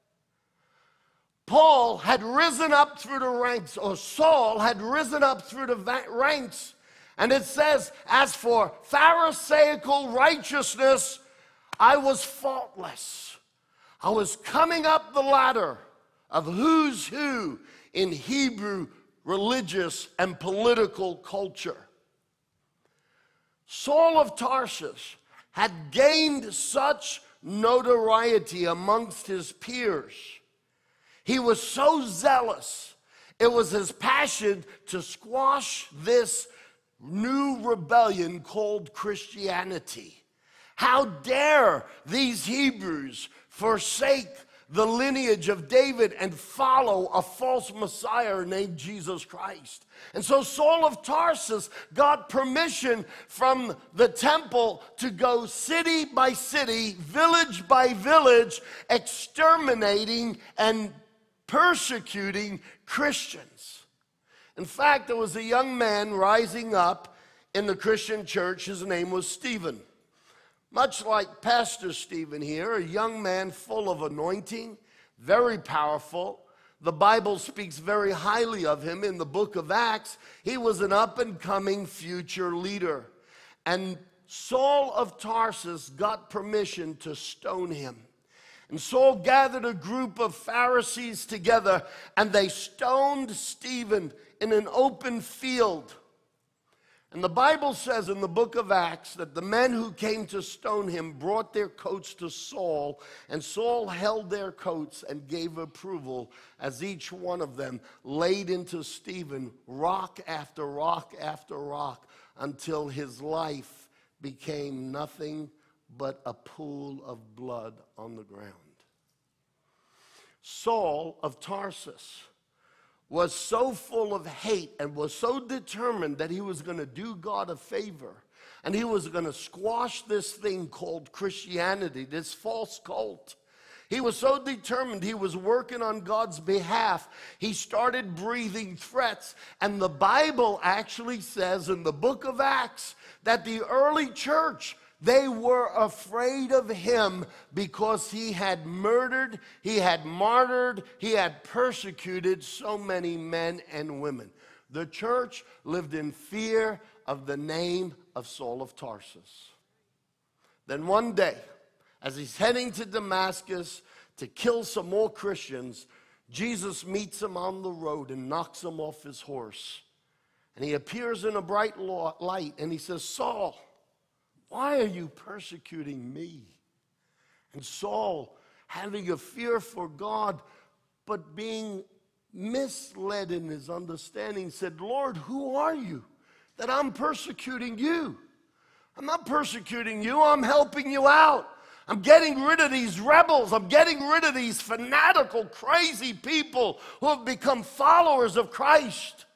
A: Paul had risen up through the ranks, or Saul had risen up through the ranks, and it says, as for Pharisaical righteousness, I was faultless. I was coming up the ladder of who's who in Hebrew religious and political culture. Saul of Tarsus had gained such notoriety amongst his peers. He was so zealous. It was his passion to squash this new rebellion called Christianity. How dare these Hebrews forsake the lineage of David and follow a false Messiah named Jesus Christ? And so Saul of Tarsus got permission from the temple to go city by city, village by village, exterminating and persecuting Christians. In fact, there was a young man rising up in the Christian church. His name was Stephen. Much like Pastor Stephen here, a young man full of anointing, very powerful. The Bible speaks very highly of him in the book of Acts. He was an up-and-coming future leader. And Saul of Tarsus got permission to stone him. And Saul gathered a group of Pharisees together, and they stoned Stephen in an open field. And the Bible says in the book of Acts that the men who came to stone him brought their coats to Saul, and Saul held their coats and gave approval as each one of them laid into Stephen rock after rock after rock until his life became nothing but a pool of blood on the ground. Saul of Tarsus was so full of hate and was so determined that he was going to do God a favor, and he was going to squash this thing called Christianity, this false cult. He was so determined, he was working on God's behalf. He started breathing threats, and the Bible actually says in the book of Acts that the early church They were afraid of him because he had murdered, he had martyred, he had persecuted so many men and women. The church lived in fear of the name of Saul of Tarsus. Then one day, as he's heading to Damascus to kill some more Christians, Jesus meets him on the road and knocks him off his horse. And he appears in a bright light and he says, Saul, why are you persecuting me? And Saul, having a fear for God, but being misled in his understanding, said, Lord, who are you that I'm persecuting you? I'm not persecuting you, I'm helping you out. I'm getting rid of these rebels. I'm getting rid of these fanatical, crazy people who have become followers of Christ.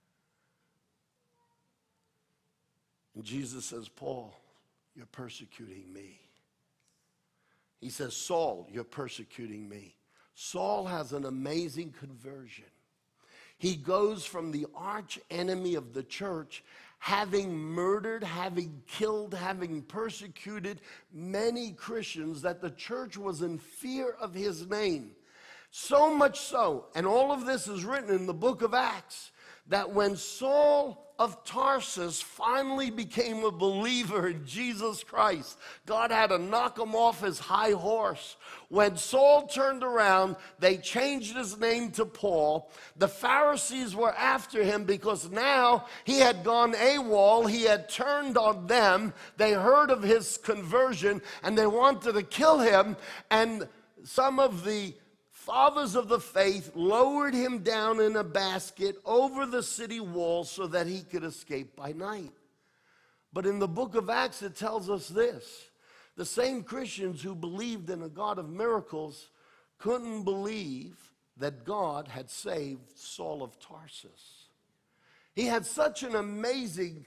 A: And Jesus says, Paul, you're persecuting me. He says, Saul, you're persecuting me. Saul has an amazing conversion. He goes from the arch enemy of the church, having murdered, having killed, having persecuted many Christians, that the church was in fear of his name. So much so, and all of this is written in the book of Acts, that when Saul of Tarsus finally became a believer in Jesus Christ, God had to knock him off his high horse. When Saul turned around, they changed his name to Paul. The Pharisees were after him because now he had gone AWOL. He had turned on them. They heard of his conversion and they wanted to kill him. And some of the fathers of the faith lowered him down in a basket over the city wall so that he could escape by night. But in the book of Acts, it tells us this. The same Christians who believed in a God of miracles couldn't believe that God had saved Saul of Tarsus. He had such an amazing,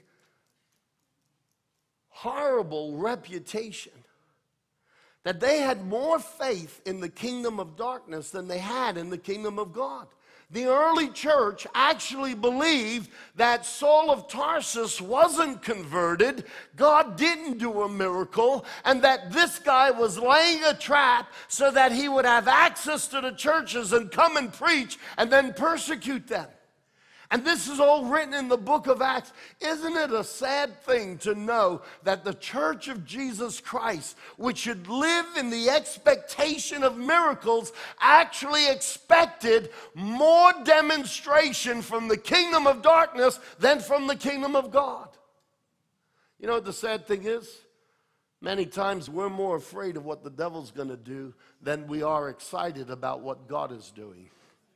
A: horrible reputation that they had more faith in the kingdom of darkness than they had in the kingdom of God. The early church actually believed that Saul of Tarsus wasn't converted, God didn't do a miracle, and that this guy was laying a trap so that he would have access to the churches and come and preach and then persecute them. And this is all written in the book of Acts. Isn't it a sad thing to know that the church of Jesus Christ, which should live in the expectation of miracles, actually expected more demonstration from the kingdom of darkness than from the kingdom of God? You know what the sad thing is? Many times we're more afraid of what the devil's going to do than we are excited about what God is doing.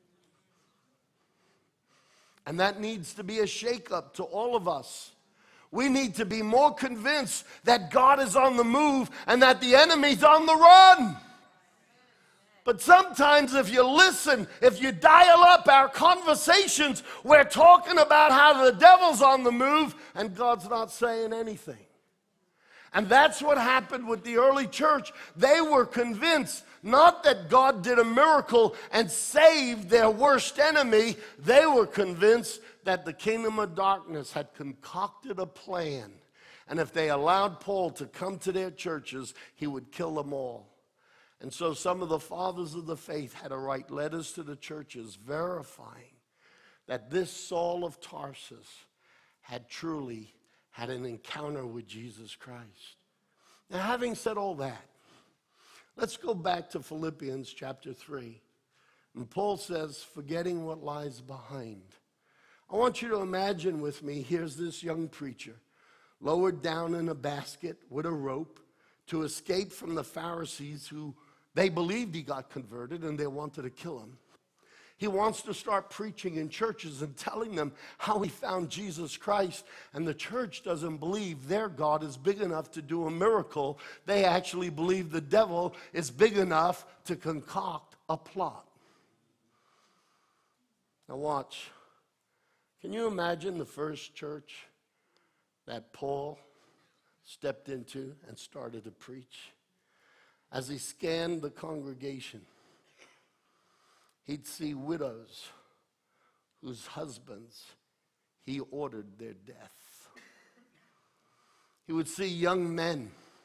A: And that needs to be a shakeup to all of us. We need to be more convinced that God is on the move and that the enemy's on the run. But sometimes if you listen, if you dial up our conversations, we're talking about how the devil's on the move and God's not saying anything. And that's what happened with the early church. They were convinced not that God did a miracle and saved their worst enemy. They were convinced that the kingdom of darkness had concocted a plan. And if they allowed Paul to come to their churches, he would kill them all. And so some of the fathers of the faith had to write letters to the churches verifying that this Saul of Tarsus had truly had an encounter with Jesus Christ. Now, having said all that, let's go back to Philippians chapter three. And Paul says, forgetting what lies behind. I want you to imagine with me, here's this young preacher, lowered down in a basket with a rope to escape from the Pharisees who they believed he got converted and they wanted to kill him. He wants to start preaching in churches and telling them how he found Jesus Christ. And the church doesn't believe their God is big enough to do a miracle. They actually believe the devil is big enough to concoct a plot. Now watch. Can you imagine the first church that Paul stepped into and started to preach? As he scanned the congregation, he'd see widows whose husbands he ordered their death. He would see young men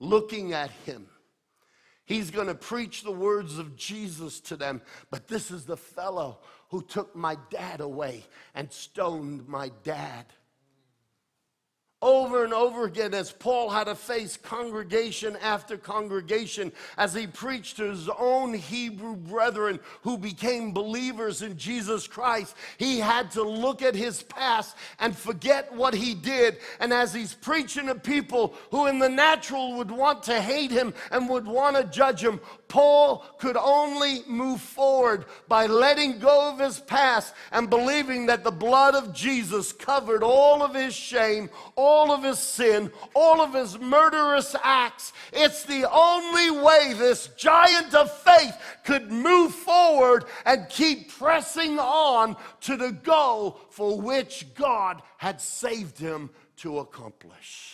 A: looking at him. He's going to preach the words of Jesus to them. But this is the fellow who took my dad away and stoned my dad. Over and over again, as Paul had to face congregation after congregation, as he preached to his own Hebrew brethren who became believers in Jesus Christ, he had to look at his past and forget what he did. And as he's preaching to people who in the natural would want to hate him and would want to judge him, Paul could only move forward by letting go of his past and believing that the blood of Jesus covered all of his shame, all of his sin, all of his murderous acts. It's the only way this giant of faith could move forward and keep pressing on to the goal for which God had saved him to accomplish.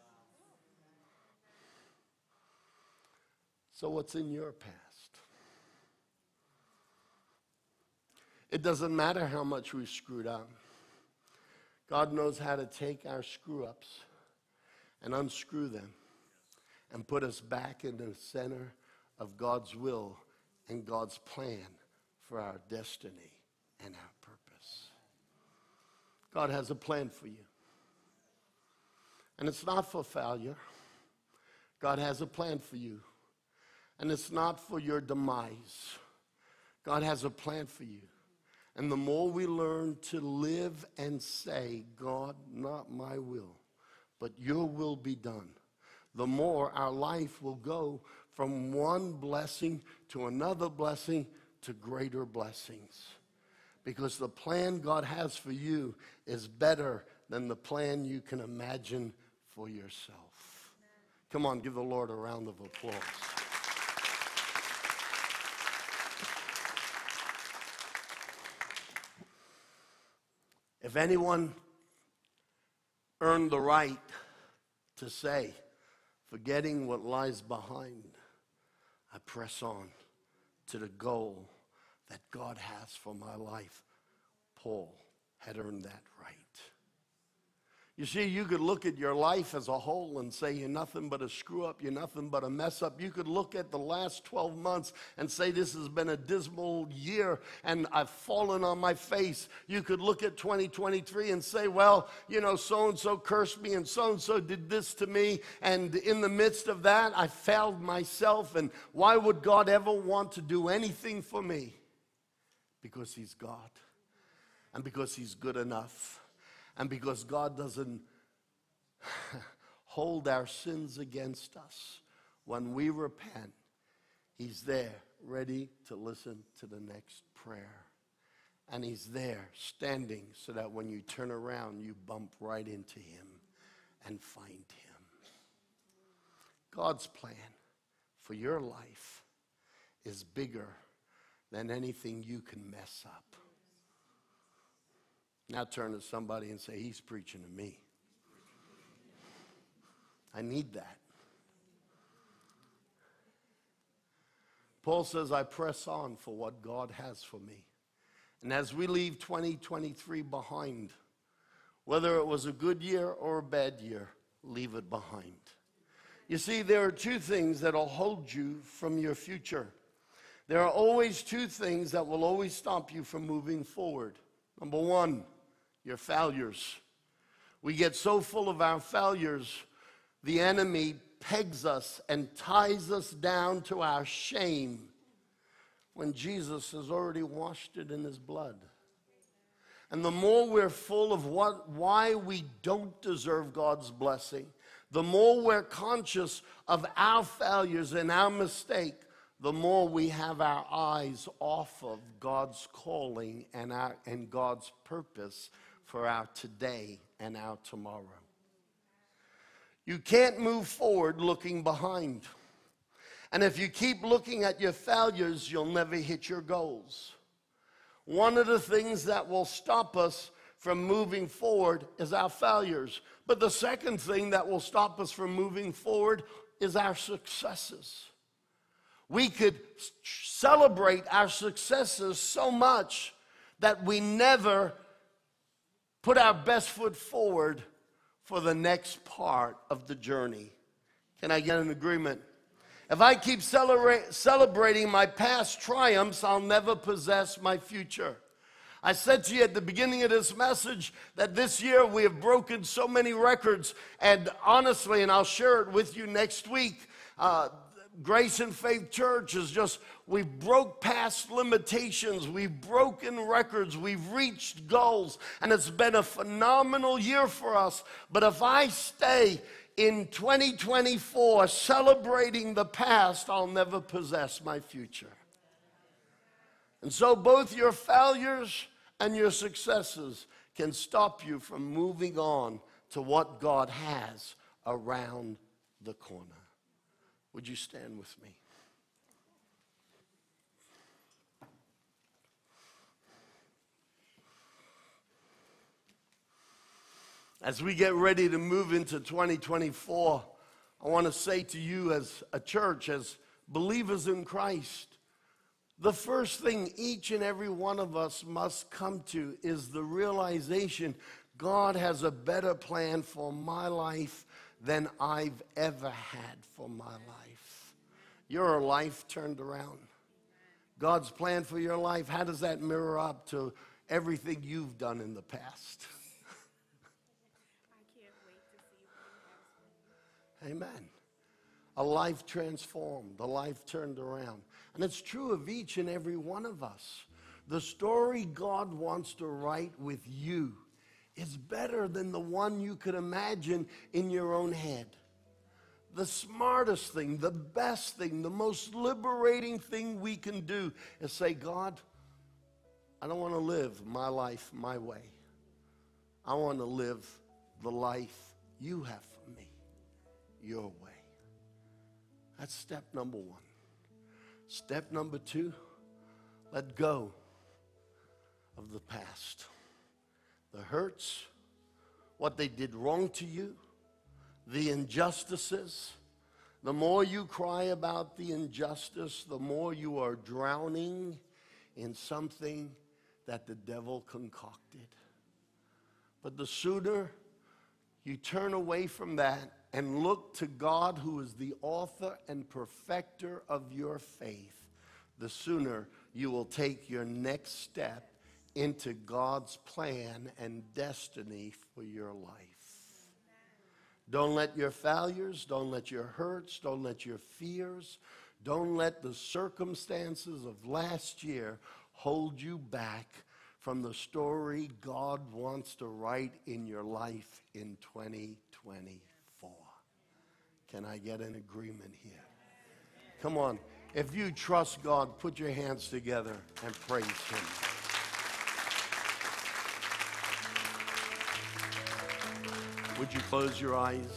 A: So what's in your past? It doesn't matter how much we screwed up. God knows how to take our screw-ups and unscrew them and put us back in the center of God's will and God's plan for our destiny and our purpose. God has a plan for you. And it's not for failure. God has a plan for you. And it's not for your demise. God has a plan for you. And the more we learn to live and say, God, not my will, but your will be done, the more our life will go from one blessing to another blessing to greater blessings. Because the plan God has for you is better than the plan you can imagine for yourself. Come on, give the Lord a round of applause. If anyone earned the right to say, forgetting what lies behind, I press on to the goal that God has for my life, Paul had earned that right. You see, you could look at your life as a whole and say you're nothing but a screw up, you're nothing but a mess up. You could look at the last twelve months and say this has been a dismal year and I've fallen on my face. You could look at twenty twenty-three and say, well, you know, so-and-so cursed me and so-and-so did this to me. And in the midst of that, I failed myself. And why would God ever want to do anything for me? Because he's God. And because he's good enough. And because God doesn't hold our sins against us when we repent, he's there ready to listen to the next prayer. And he's there standing so that when you turn around, you bump right into him and find him. God's plan for your life is bigger than anything you can mess up. Now turn to somebody and say, he's preaching to me. I need that. Paul says, I press on for what God has for me. And as we leave twenty twenty-three behind, whether it was a good year or a bad year, leave it behind. You see, there are two things that will hold you from your future. There are always two things that will always stop you from moving forward. Number one, your failures. We get so full of our failures, the enemy pegs us and ties us down to our shame when Jesus has already washed it in his blood. And the more we're full of what, why we don't deserve God's blessing, the more we're conscious of our failures and our mistake, the more we have our eyes off of God's calling and, our, and God's purpose for our today and our tomorrow. You can't move forward looking behind. And if you keep looking at your failures, you'll never hit your goals. One of the things that will stop us from moving forward is our failures. But the second thing that will stop us from moving forward is our successes. We could celebrate our successes so much that we never put our best foot forward for the next part of the journey. Can I get an agreement? If I keep celebrate, celebrating my past triumphs, I'll never possess my future. I said to you at the beginning of this message that this year we have broken so many records, and honestly, and I'll share it with you next week, uh, Grace and Faith Church is just, we broke past limitations, we've broken records, we've reached goals, and it's been a phenomenal year for us. But if I stay in twenty twenty-four celebrating the past, I'll never possess my future. And so both your failures and your successes can stop you from moving on to what God has around the corner. Would you stand with me? As we get ready to move into twenty twenty-four, I want to say to you as a church, as believers in Christ, the first thing each and every one of us must come to is the realization God has a better plan for my life than I've ever had for my life. Your life turned around. God's plan for your life, how does that mirror up to everything you've done in the past?
B: I can't wait to see what he has for me.
A: Amen. A life transformed, a life turned around. And it's true of each and every one of us. The story God wants to write with you is better than the one you could imagine in your own head. The smartest thing, the best thing, the most liberating thing we can do is say, God, I don't want to live my life my way. I want to live the life you have for me, your way. That's step number one. Step number two, let go of the past. The hurts, what they did wrong to you, the injustices. The more you cry about the injustice, the more you are drowning in something that the devil concocted. But the sooner you turn away from that and look to God, who is the author and perfecter of your faith, the sooner you will take your next step into God's plan and destiny for your life. Don't let your failures, don't let your hurts, don't let your fears, don't let the circumstances of last year hold you back from the story God wants to write in your life in twenty twenty-four. Can I get an agreement here? Come on. If you trust God, put your hands together and praise Him. Would you close your eyes?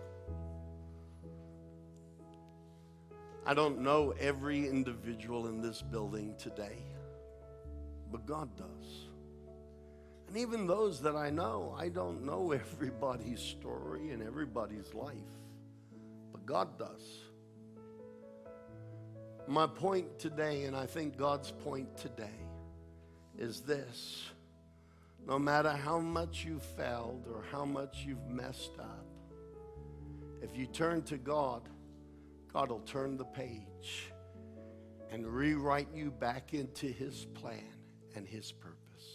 A: I don't know every individual in this building today, but God does. And even those that I know, I don't know everybody's story and everybody's life, but God does. My point today, and I think God's point today, is this. No matter how much you failed or how much you've messed up, if you turn to God, God will turn the page and rewrite you back into His plan and His purpose.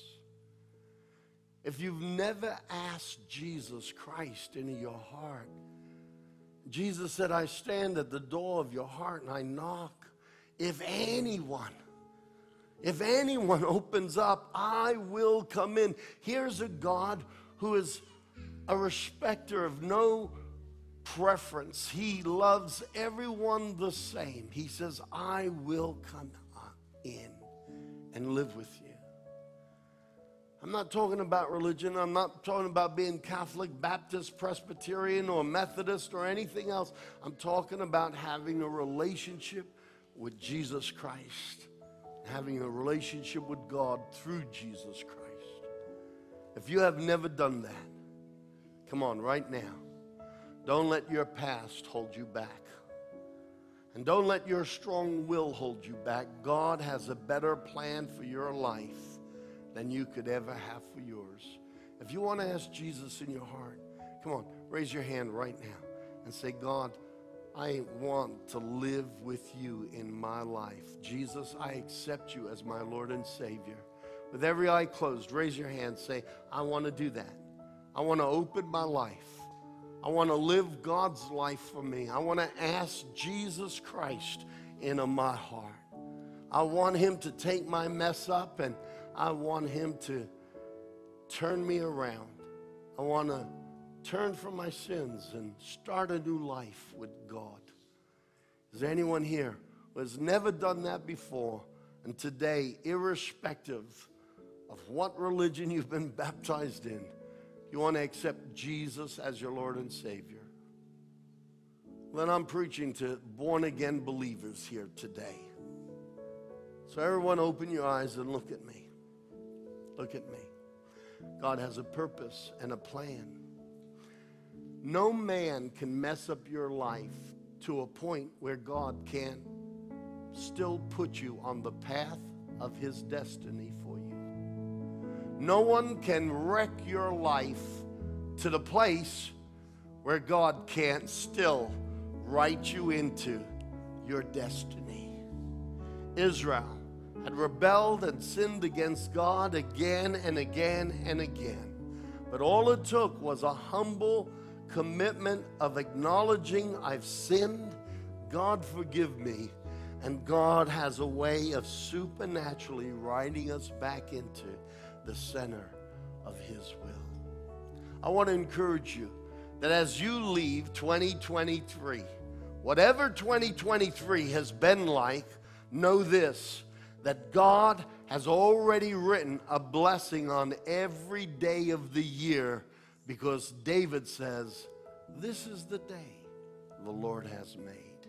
A: If you've never asked Jesus Christ into your heart, Jesus said, I stand at the door of your heart and I knock. If anyone, if anyone opens up, I will come in. Here's a God who is a respecter of no preference. He loves everyone the same. He says, I will come in and live with you. I'm not talking about religion. I'm not talking about being Catholic, Baptist, Presbyterian, or Methodist, or anything else. I'm talking about having a relationship with Jesus Christ, having a relationship with God through Jesus Christ. If you have never done that, come on right now. Don't let your past hold you back. And don't let your strong will hold you back. God has a better plan for your life than you could ever have for yours. If you want to ask Jesus in your heart, come on, raise your hand right now and say, God, I want to live with you in my life. Jesus, I accept you as my Lord and Savior. With every eye closed, raise your hand. Say, I want to do that. I want to open my life. I want to live God's life for me. I want to ask Jesus Christ into my heart. I want him to take my mess up, and I want him to turn me around. I want to turn from my sins and start a new life with God. Is there anyone here who has never done that before, and today, irrespective of what religion you've been baptized in, you want to accept Jesus as your Lord and Savior? Then I'm preaching to born-again believers here today. So everyone open your eyes and look at me. Look at me. God has a purpose and a plan. No man can mess up your life to a point where God can still put you on the path of his destiny for you. No one can wreck your life to the place where God can't still write you into your destiny. Israel had rebelled and sinned against God again and again and again. But all it took was a humble commitment of acknowledging I've sinned, God forgive me, and God has a way of supernaturally writing us back into the center of his will. I want to encourage you that as you leave twenty twenty-three, whatever twenty twenty-three has been like, know this, that God has already written a blessing on every day of the year, because David says, this is the day the Lord has made.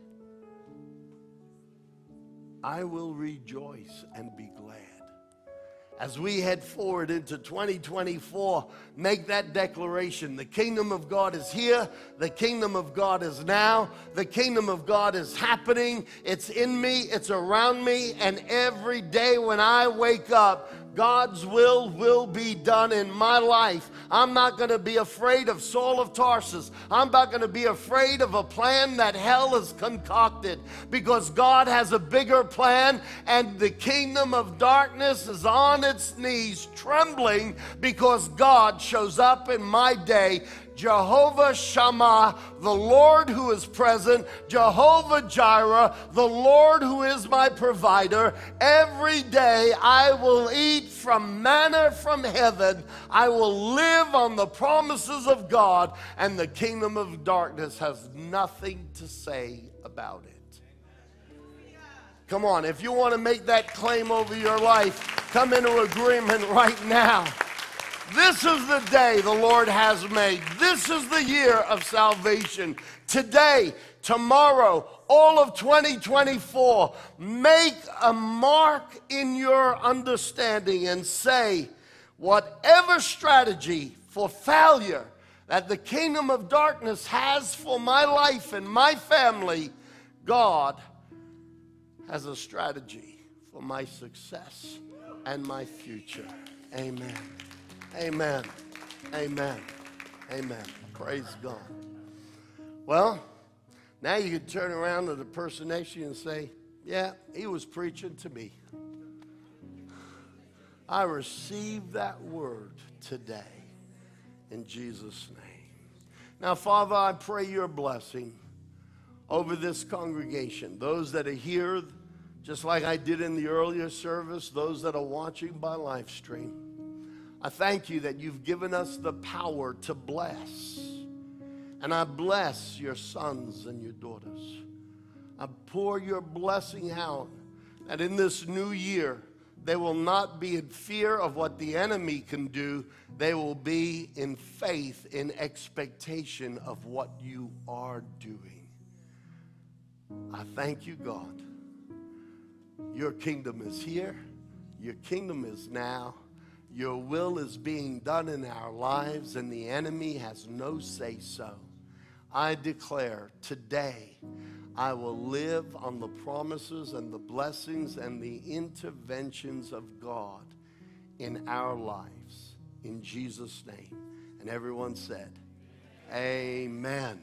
A: I will rejoice and be glad. As we head forward into twenty twenty-four, make that declaration. The kingdom of God is here. The kingdom of God is now. The kingdom of God is happening. It's in me. It's around me. And every day when I wake up, God's will will be done in my life. I'm not going to be afraid of Saul of Tarsus. I'm not going to be afraid of a plan that hell has concocted, because God has a bigger plan, and the kingdom of darkness is on its knees trembling because God shows up in my day. Jehovah Shammah, the Lord who is present. Jehovah Jireh, the Lord who is my provider. Every day I will eat from manna from heaven. I will live on the promises of God, and the kingdom of darkness has nothing to say about it. Come on, if you want to make that claim over your life, come into agreement right now. This is the day the Lord has made. This is the year of salvation. Today, tomorrow, all of twenty twenty-four, make a mark in your understanding and say, whatever strategy for failure that the kingdom of darkness has for my life and my family, God has a strategy for my success and my future. Amen. Amen. Amen. Amen. Praise God. Well, now you can turn around to the person next to you and say, yeah, he was preaching to me. I received that word today in Jesus' name. Now, Father, I pray your blessing over this congregation, those that are here, just like I did in the earlier service, those that are watching by live stream. I thank you that you've given us the power to bless. And I bless your sons and your daughters. I pour your blessing out, that in this new year, they will not be in fear of what the enemy can do. They will be in faith, in expectation of what you are doing. I thank you, God. Your kingdom is here. Your kingdom is now. Your will is being done in our lives, and the enemy has no say-so. I declare today, I will live on the promises and the blessings and the interventions of God in our lives. In Jesus' name. And everyone said, amen.